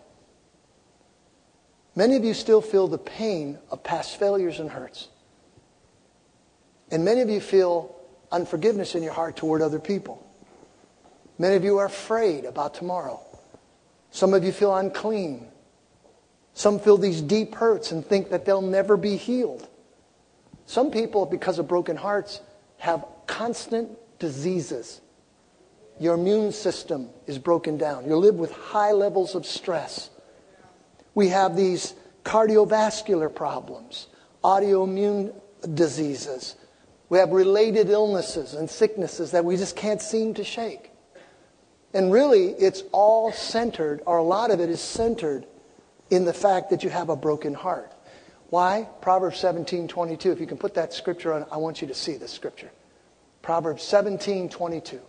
Many of you still feel the pain of past failures and hurts. And many of you feel unforgiveness in your heart toward other people. Many of you are afraid about tomorrow. Some of you feel unclean. Some feel these deep hurts and think that they'll never be healed. Some people, because of broken hearts, have constant diseases. Your immune system is broken down. You live with high levels of stress. We have these cardiovascular problems, autoimmune diseases. We have related illnesses and sicknesses that we just can't seem to shake. And really, it's all centered, or a lot of it is centered in the fact that you have a broken heart. Why? Proverbs 17:22. If you can put that scripture on, I want you to see this scripture. Proverbs 17:22.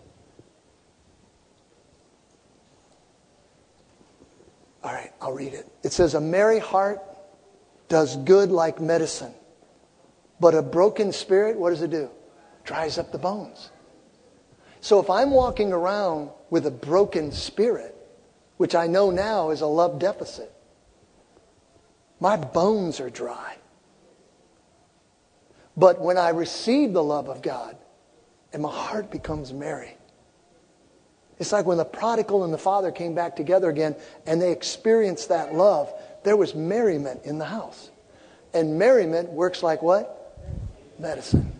All right, I'll read it. It says, a merry heart does good like medicine, but a broken spirit, what does it do? Dries up the bones. So if I'm walking around with a broken spirit, which I know now is a love deficit, my bones are dry. But when I receive the love of God, and my heart becomes merry. It's like when the prodigal and the father came back together again and they experienced that love, there was merriment in the house. And merriment works like what? Medicine.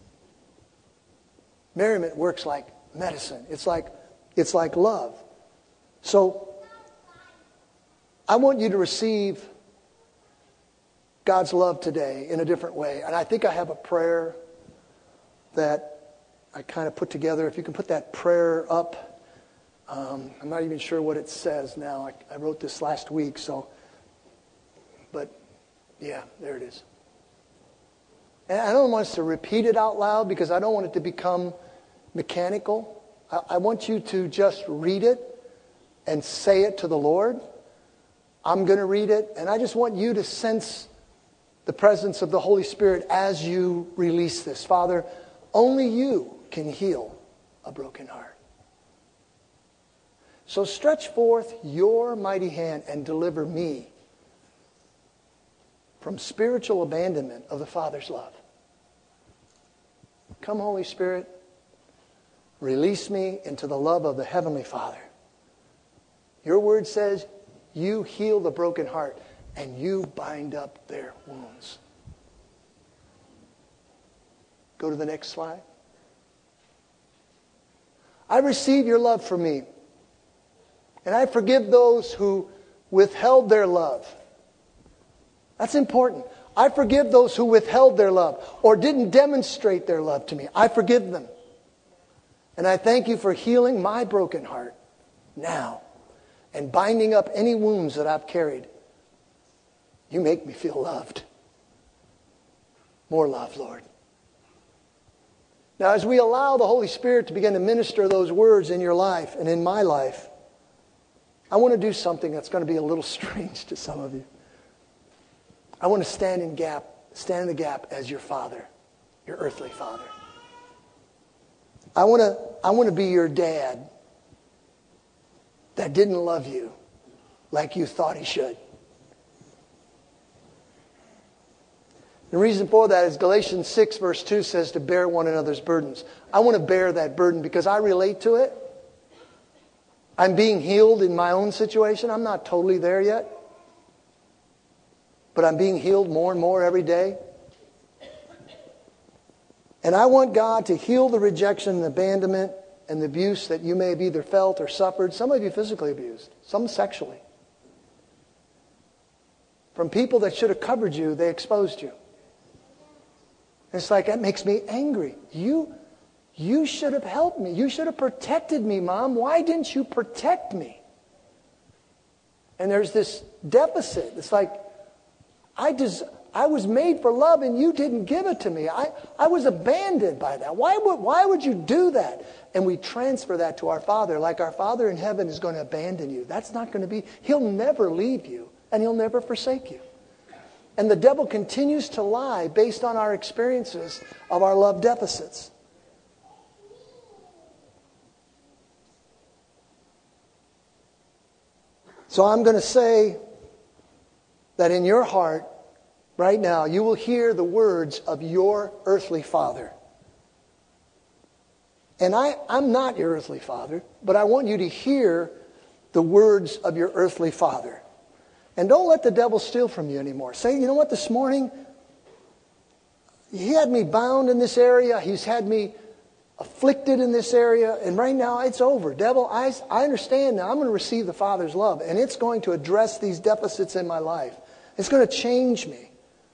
Merriment works like medicine. It's like love. So I want you to receive God's love today in a different way. And I think I have a prayer that I kind of put together. If you can put that prayer up. I'm not even sure what it says now. I wrote this last week, but yeah, there it is. And I don't want us to repeat it out loud because I don't want it to become mechanical. I want you to just read it and say it to the Lord. I'm going to read it, and I just want you to sense the presence of the Holy Spirit as you release this. Father, only you can heal a broken heart. So stretch forth your mighty hand and deliver me from spiritual abandonment of the Father's love. Come, Holy Spirit, Release me into the love of the Heavenly Father. Your word says you heal the broken heart and you bind up their wounds. Go to the next slide. I receive your love for me. And I forgive those who withheld their love. That's important. I forgive those who withheld their love or didn't demonstrate their love to me. I forgive them. And I thank you for healing my broken heart now and binding up any wounds that I've carried. You make me feel loved. More love, Lord. Now, as we allow the Holy Spirit to begin to minister those words in your life and in my life, I want to do something that's going to be a little strange to some of you. I want to stand in the gap as your father, your earthly father. I want to be your dad that didn't love you like you thought he should. The reason for that is Galatians 6 verse 2 says to bear one another's burdens. I want to bear that burden because I relate to it. I'm being healed in my own situation. I'm not totally there yet. But I'm being healed more and more every day. And I want God to heal the rejection and abandonment and the abuse that you may have either felt or suffered. Some of you physically abused. Some sexually. From people that should have covered you, they exposed you. It's like, that makes me angry. You should have helped me. You should have protected me, Mom. Why didn't you protect me? And there's this deficit. It's like, I was made for love and you didn't give it to me. I was abandoned by that. Why would you do that? And we transfer that to our Father, like our Father in heaven is going to abandon you. That's not going to be. He'll never leave you and He'll never forsake you. And the devil continues to lie based on our experiences of our love deficits. So I'm going to say that in your heart, right now, you will hear the words of your earthly father. And I'm not your earthly father, but I want you to hear the words of your earthly father. And don't let the devil steal from you anymore. Say, you know what, this morning, he had me bound in this area. He's had me afflicted in this area. And right now, it's over. Devil, I understand now. I'm going to receive the Father's love. And it's going to address these deficits in my life. It's going to change me.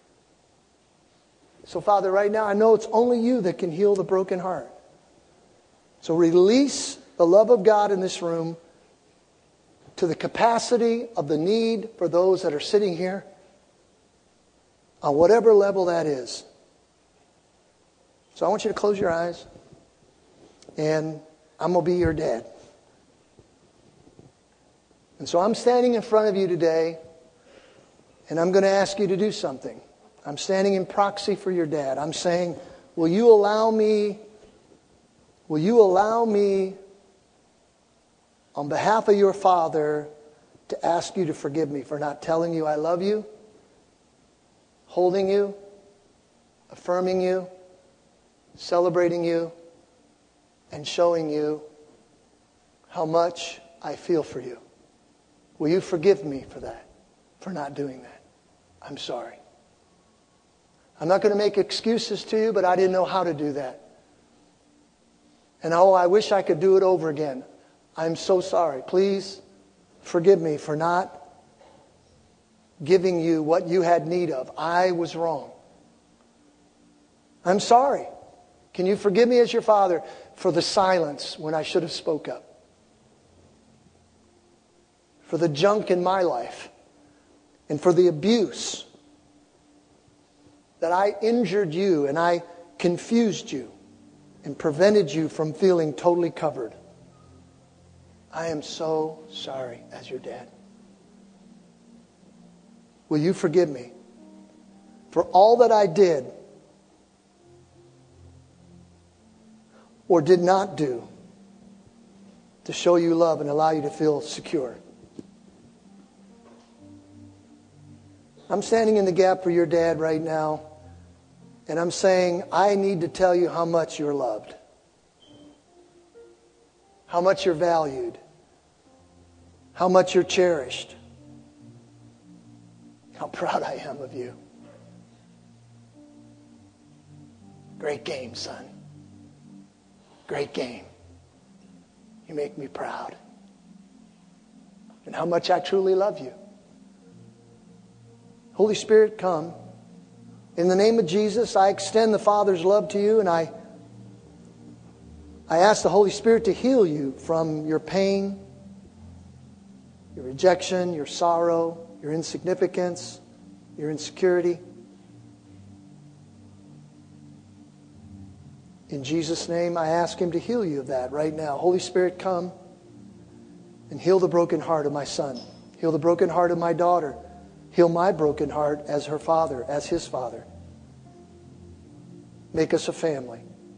So, Father, right now, I know it's only you that can heal the broken heart. So release the love of God in this room to the capacity of the need for those that are sitting here on whatever level that is. So I want you to close your eyes, and I'm going to be your dad. And so I'm standing in front of you today, and I'm going to ask you to do something. I'm standing in proxy for your dad. I'm saying, will you allow me on behalf of your Father to ask you to forgive me for not telling you I love you, holding you, affirming you, celebrating you, and showing you how much I feel for you. Will you forgive me for that, for not doing that? I'm sorry. I'm not going to make excuses to you, but I didn't know how to do that. And I wish I could do it over again. I'm so sorry. Please forgive me for not giving you what you had need of. I was wrong. I'm sorry. Can you forgive me as your Father for the silence when I should have spoke up? For the junk in my life and for the abuse that I injured you and I confused you and prevented you from feeling totally covered. I am so sorry as your dad. Will you forgive me for all that I did or did not do to show you love and allow you to feel secure? I'm standing in the gap for your dad right now, and I'm saying, I need to tell you how much you're loved. how much you're valued, how much you're cherished, how proud I am of you. Great game, son. Great game. You make me proud. And how much I truly love you. Holy Spirit, come. In the name of Jesus, I extend the Father's love to you, and I ask the Holy Spirit to heal you from your pain, your rejection, your sorrow, your insignificance, your insecurity. In Jesus' name, I ask Him to heal you of that right now. Holy Spirit, come and heal the broken heart of my son. Heal the broken heart of my daughter. Heal my broken heart as her father, as his father. Make us a family.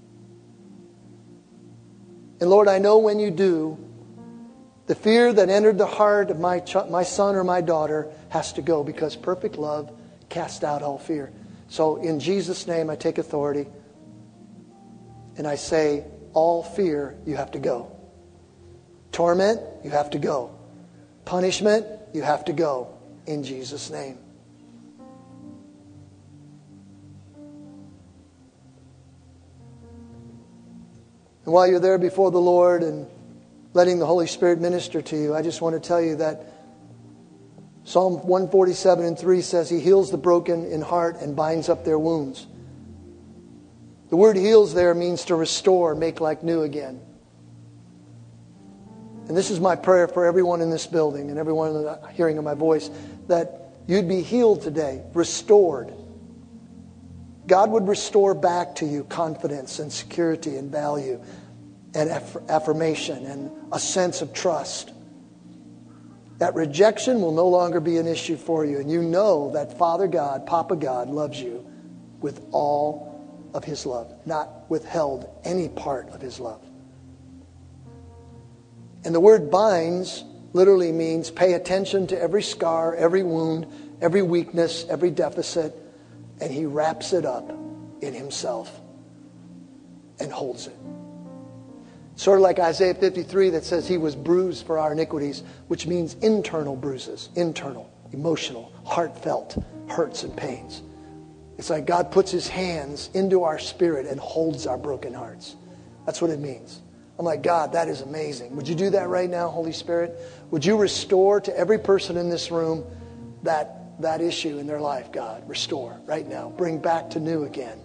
And Lord, I know when you do, the fear that entered the heart of my son or my daughter has to go, because perfect love casts out all fear. So in Jesus' name, I take authority and I say, all fear, you have to go. Torment, you have to go. Punishment, you have to go. In Jesus' name. And while you're there before the Lord and letting the Holy Spirit minister to you, I just want to tell you that Psalm 147:3 says He heals the broken in heart and binds up their wounds. The word heals there means to restore, make like new again. And this is my prayer for everyone in this building and everyone in the hearing of my voice, that you'd be healed today, restored. God would restore back to you confidence and security and value and affirmation and a sense of trust. That rejection will no longer be an issue for you. And you know that Father God, Papa God, loves you with all of His love, not withheld any part of His love. And the word binds literally means pay attention to every scar, every wound, every weakness, every deficit, and He wraps it up in Himself and holds it. Sort of like Isaiah 53 that says He was bruised for our iniquities, which means internal bruises, internal, emotional, heartfelt hurts and pains. It's like God puts His hands into our spirit and holds our broken hearts. That's what it means. I'm like, God, that is amazing. Would you do that right now, Holy Spirit? Would you restore to every person in this room that issue in their life, God? Restore right now. Bring back to new again.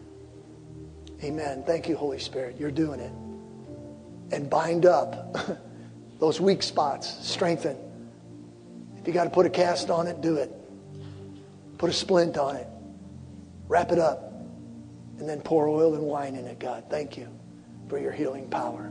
Amen. Thank you, Holy Spirit. You're doing it. And bind up those weak spots. Strengthen. If you got to put a cast on it, do it. Put a splint on it. Wrap it up. And then pour oil and wine in it, God. Thank you for your healing power.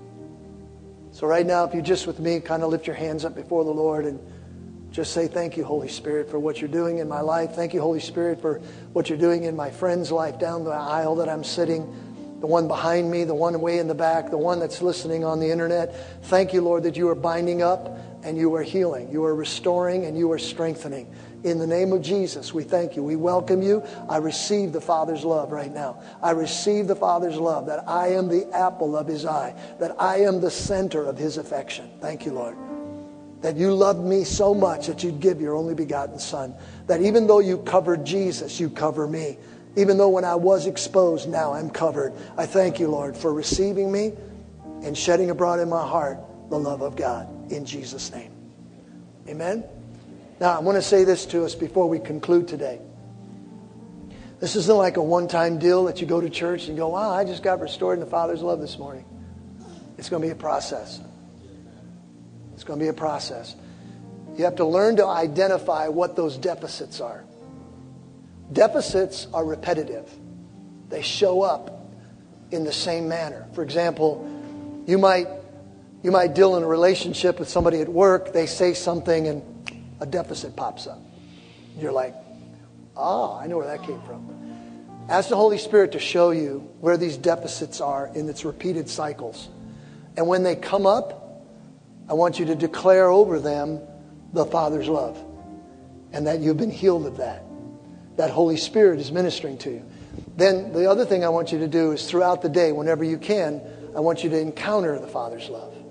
So right now, if you just with me, kind of lift your hands up before the Lord and just say, thank you, Holy Spirit, for what you're doing in my life. Thank you, Holy Spirit, for what you're doing in my friend's life down the aisle that I'm sitting. The one behind me, the one way in the back, the one that's listening on the internet. Thank you, Lord, that you are binding up and you are healing. You are restoring and you are strengthening. In the name of Jesus, we thank you. We welcome you. I receive the Father's love right now. I receive the Father's love, that I am the apple of His eye, that I am the center of His affection. Thank you, Lord. That you loved me so much that you'd give your only begotten Son. That even though you covered Jesus, you cover me. Even though when I was exposed, now I'm covered. I thank you, Lord, for receiving me and shedding abroad in my heart the love of God. In Jesus' name. Amen. Now, I want to say this to us before we conclude today. This isn't like a one-time deal that you go to church and go, wow, I just got restored in the Father's love this morning. It's going to be a process. It's going to be a process. You have to learn to identify what those deficits are. Deficits are repetitive. They show up in the same manner. For example, you might deal in a relationship with somebody at work. They say something and a deficit pops up. You're like, I know where that came from. Ask the Holy Spirit to show you where these deficits are in its repeated cycles. And when they come up, I want you to declare over them the Father's love. And that you've been healed of that. That Holy Spirit is ministering to you. Then the other thing I want you to do is throughout the day, whenever you can, I want you to encounter the Father's love.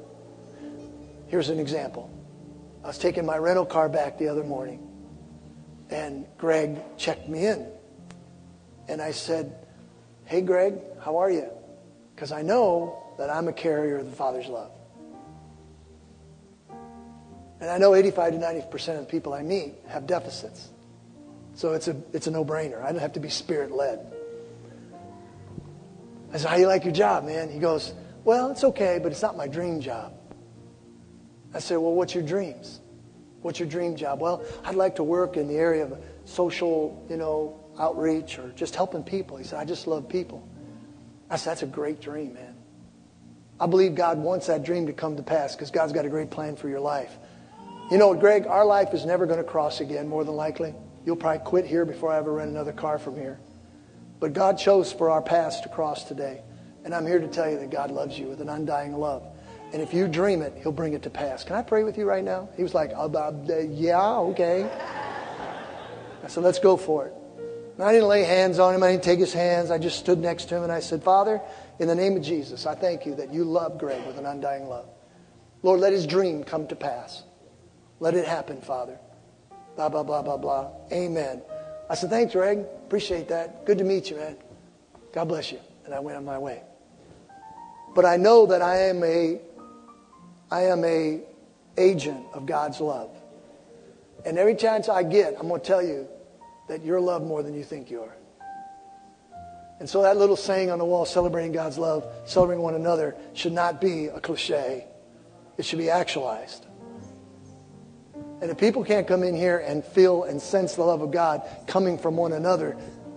Here's an example. I was taking my rental car back the other morning, and Greg checked me in. And I said, "Hey, Greg, how are you?" Because I know that I'm a carrier of the Father's love. And I know 85 to 90% of the people I meet have deficits. So it's a no-brainer. I don't have to be Spirit-led. I said, "How do you like your job, man?" He goes, "Well, it's okay, but it's not my dream job." I said, "Well, what's your dreams? What's your dream job?" "Well, I'd like to work in the area of social, outreach or just helping people." He said, "I just love people." I said, "That's a great dream, man. I believe God wants that dream to come to pass because God's got a great plan for your life." You know what, Greg? Our life is never going to cross again, more than likely. You'll probably quit here before I ever rent another car from here. But God chose for our paths to cross today. And I'm here to tell you that God loves you with an undying love. And if you dream it, He'll bring it to pass. Can I pray with you right now? He was like, "Yeah, okay." I said, "Let's go for it." And I didn't lay hands on him. I didn't take his hands. I just stood next to him and I said, "Father, in the name of Jesus, I thank you that you love Greg with an undying love. Lord, let his dream come to pass. Let it happen, Father. Blah, blah, blah, blah, blah. Amen." I said, "Thanks, Greg. Appreciate that. Good to meet you, man. God bless you." And I went on my way. But I know that I am a agent of God's love. And every chance I get, I'm going to tell you that you're loved more than you think you are. And so that little saying on the wall, celebrating God's love, celebrating one another, should not be a cliche. It should be actualized. And if people can't come in here and feel and sense the love of God coming from one another,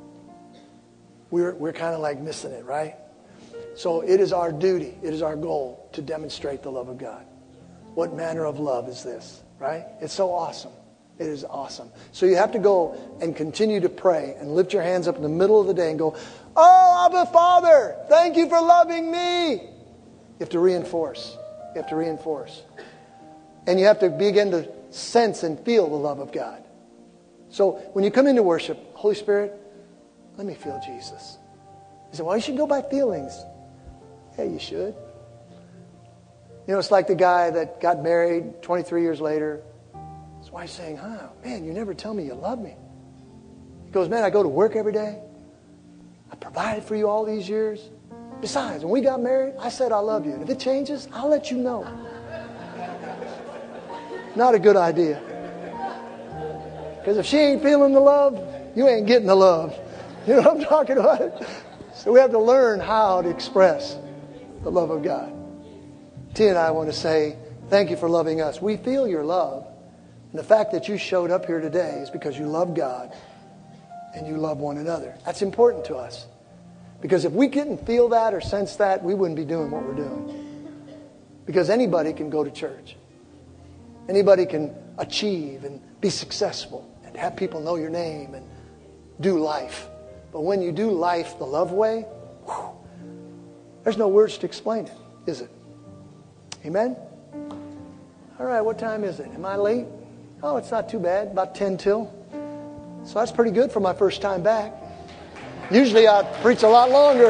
we're kind of like missing it, right? So it is our duty, it is our goal to demonstrate the love of God. What manner of love is this, right? It's so awesome. It is awesome. So you have to go and continue to pray and lift your hands up in the middle of the day and go, "Oh, Abba Father, thank you for loving me." You have to reinforce. You have to reinforce. And you have to begin to sense and feel the love of God. So when you come into worship, Holy Spirit, let me feel Jesus. You say, "Well, you should go by feelings." Yeah, you should. It's like the guy that got married 23 years later. His wife's saying, "Man, you never tell me you love me." He goes, "Man, I go to work every day. I provided for you all these years. Besides, when we got married, I said I love you. And if it changes, I'll let you know." Not a good idea. Because if she ain't feeling the love, you ain't getting the love. You know what I'm talking about? So we have to learn how to express the love of God. Tia and I want to say, thank you for loving us. We feel your love. And the fact that you showed up here today is because you love God and you love one another. That's important to us. Because if we couldn't feel that or sense that, we wouldn't be doing what we're doing. Because anybody can go to church. Anybody can achieve and be successful and have people know your name and do life. But when you do life the love way, there's no words to explain it, is it? Amen? All right, what time is it? Am I late? Oh, it's not too bad. About 10 till. So that's pretty good for my first time back. Usually I preach a lot longer.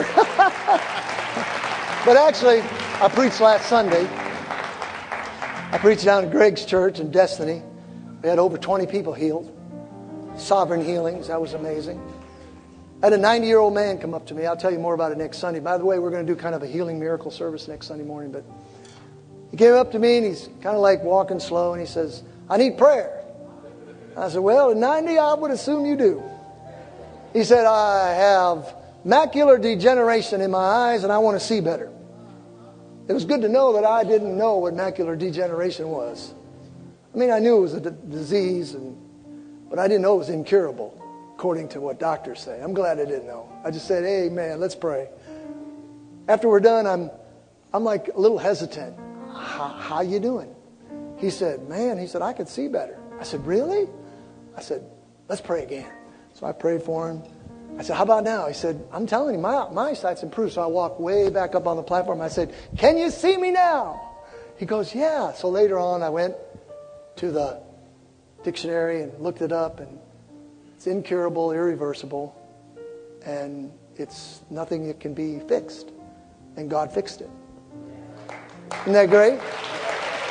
But actually, I preached last Sunday. I preached down at Greg's church in Destiny. We had over 20 people healed. Sovereign healings. That was amazing. I had a 90-year-old man come up to me. I'll tell you more about it next Sunday. By the way, we're going to do kind of a healing miracle service next Sunday morning. But he came up to me and he's kind of like walking slow. And he says, "I need prayer." I said, "Well, at 90, I would assume you do." He said, "I have macular degeneration in my eyes and I want to see better." It was good to know that I didn't know what macular degeneration was. I mean, I knew it was a disease, but I didn't know it was incurable, according to what doctors say. I'm glad I didn't know. I just said, "Hey, man, let's pray." After we're done, I'm like a little hesitant. How you doing? He said, "Man," he said, "I could see better." I said, "Really?" I said, "Let's pray again." So I prayed for him. I said, "How about now?" He said, "I'm telling you, my eyesight's improved." So I walked way back up on the platform. I said, "Can you see me now?" He goes, "Yeah." So later on, I went to the dictionary and looked it up, and it's incurable, irreversible, and it's nothing that can be fixed. And God fixed it. Isn't that great?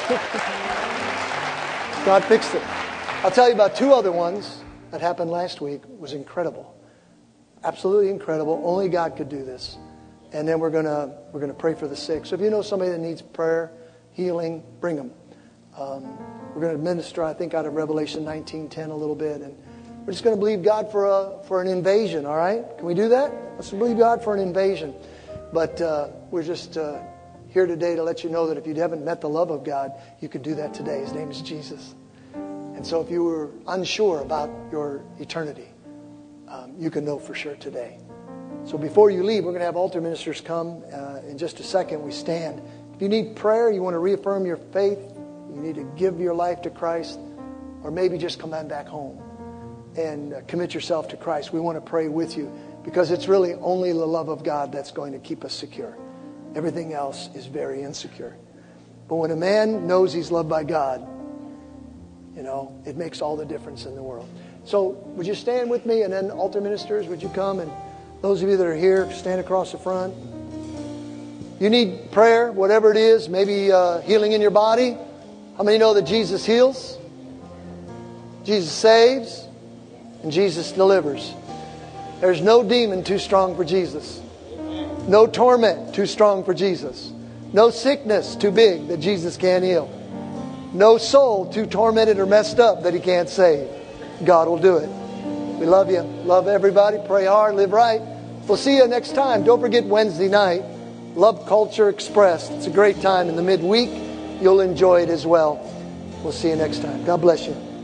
God fixed it. I'll tell you about two other ones that happened last week. It was incredible. Absolutely incredible. Only God could do this. And then we're gonna pray for the sick. So if you know somebody that needs prayer, healing, bring them. We're going to minister, I think, out of Revelation 19:10 a little bit. And we're just going to believe God for an invasion, all right? Can we do that? Let's believe God for an invasion. But we're just here today to let you know that if you haven't met the love of God, you can do that today. His name is Jesus. And so if you were unsure about your eternity, you can know for sure today. So before you leave, we're going to have altar ministers come in just a second. We stand. If you need prayer, you want to reaffirm your faith, you need to give your life to Christ, or maybe just come on back home and commit yourself to Christ. We want to pray with you because it's really only the love of God that's going to keep us secure. Everything else is very insecure. But when a man knows he's loved by God, it makes all the difference in the world. So would you stand with me, and then altar ministers, would you come? And those of you that are here, stand across the front. You need prayer, whatever it is, maybe healing in your body. How many know that Jesus heals? Jesus saves, and Jesus delivers. There's no demon too strong for Jesus. No torment too strong for Jesus. No sickness too big that Jesus can't heal. No soul too tormented or messed up that He can't save. God will do it. We love you. Love everybody. Pray hard. Live right. We'll see you next time. Don't forget Wednesday night, Love Culture Expressed. It's a great time in the midweek. You'll enjoy it as well. We'll see you next time. God bless you.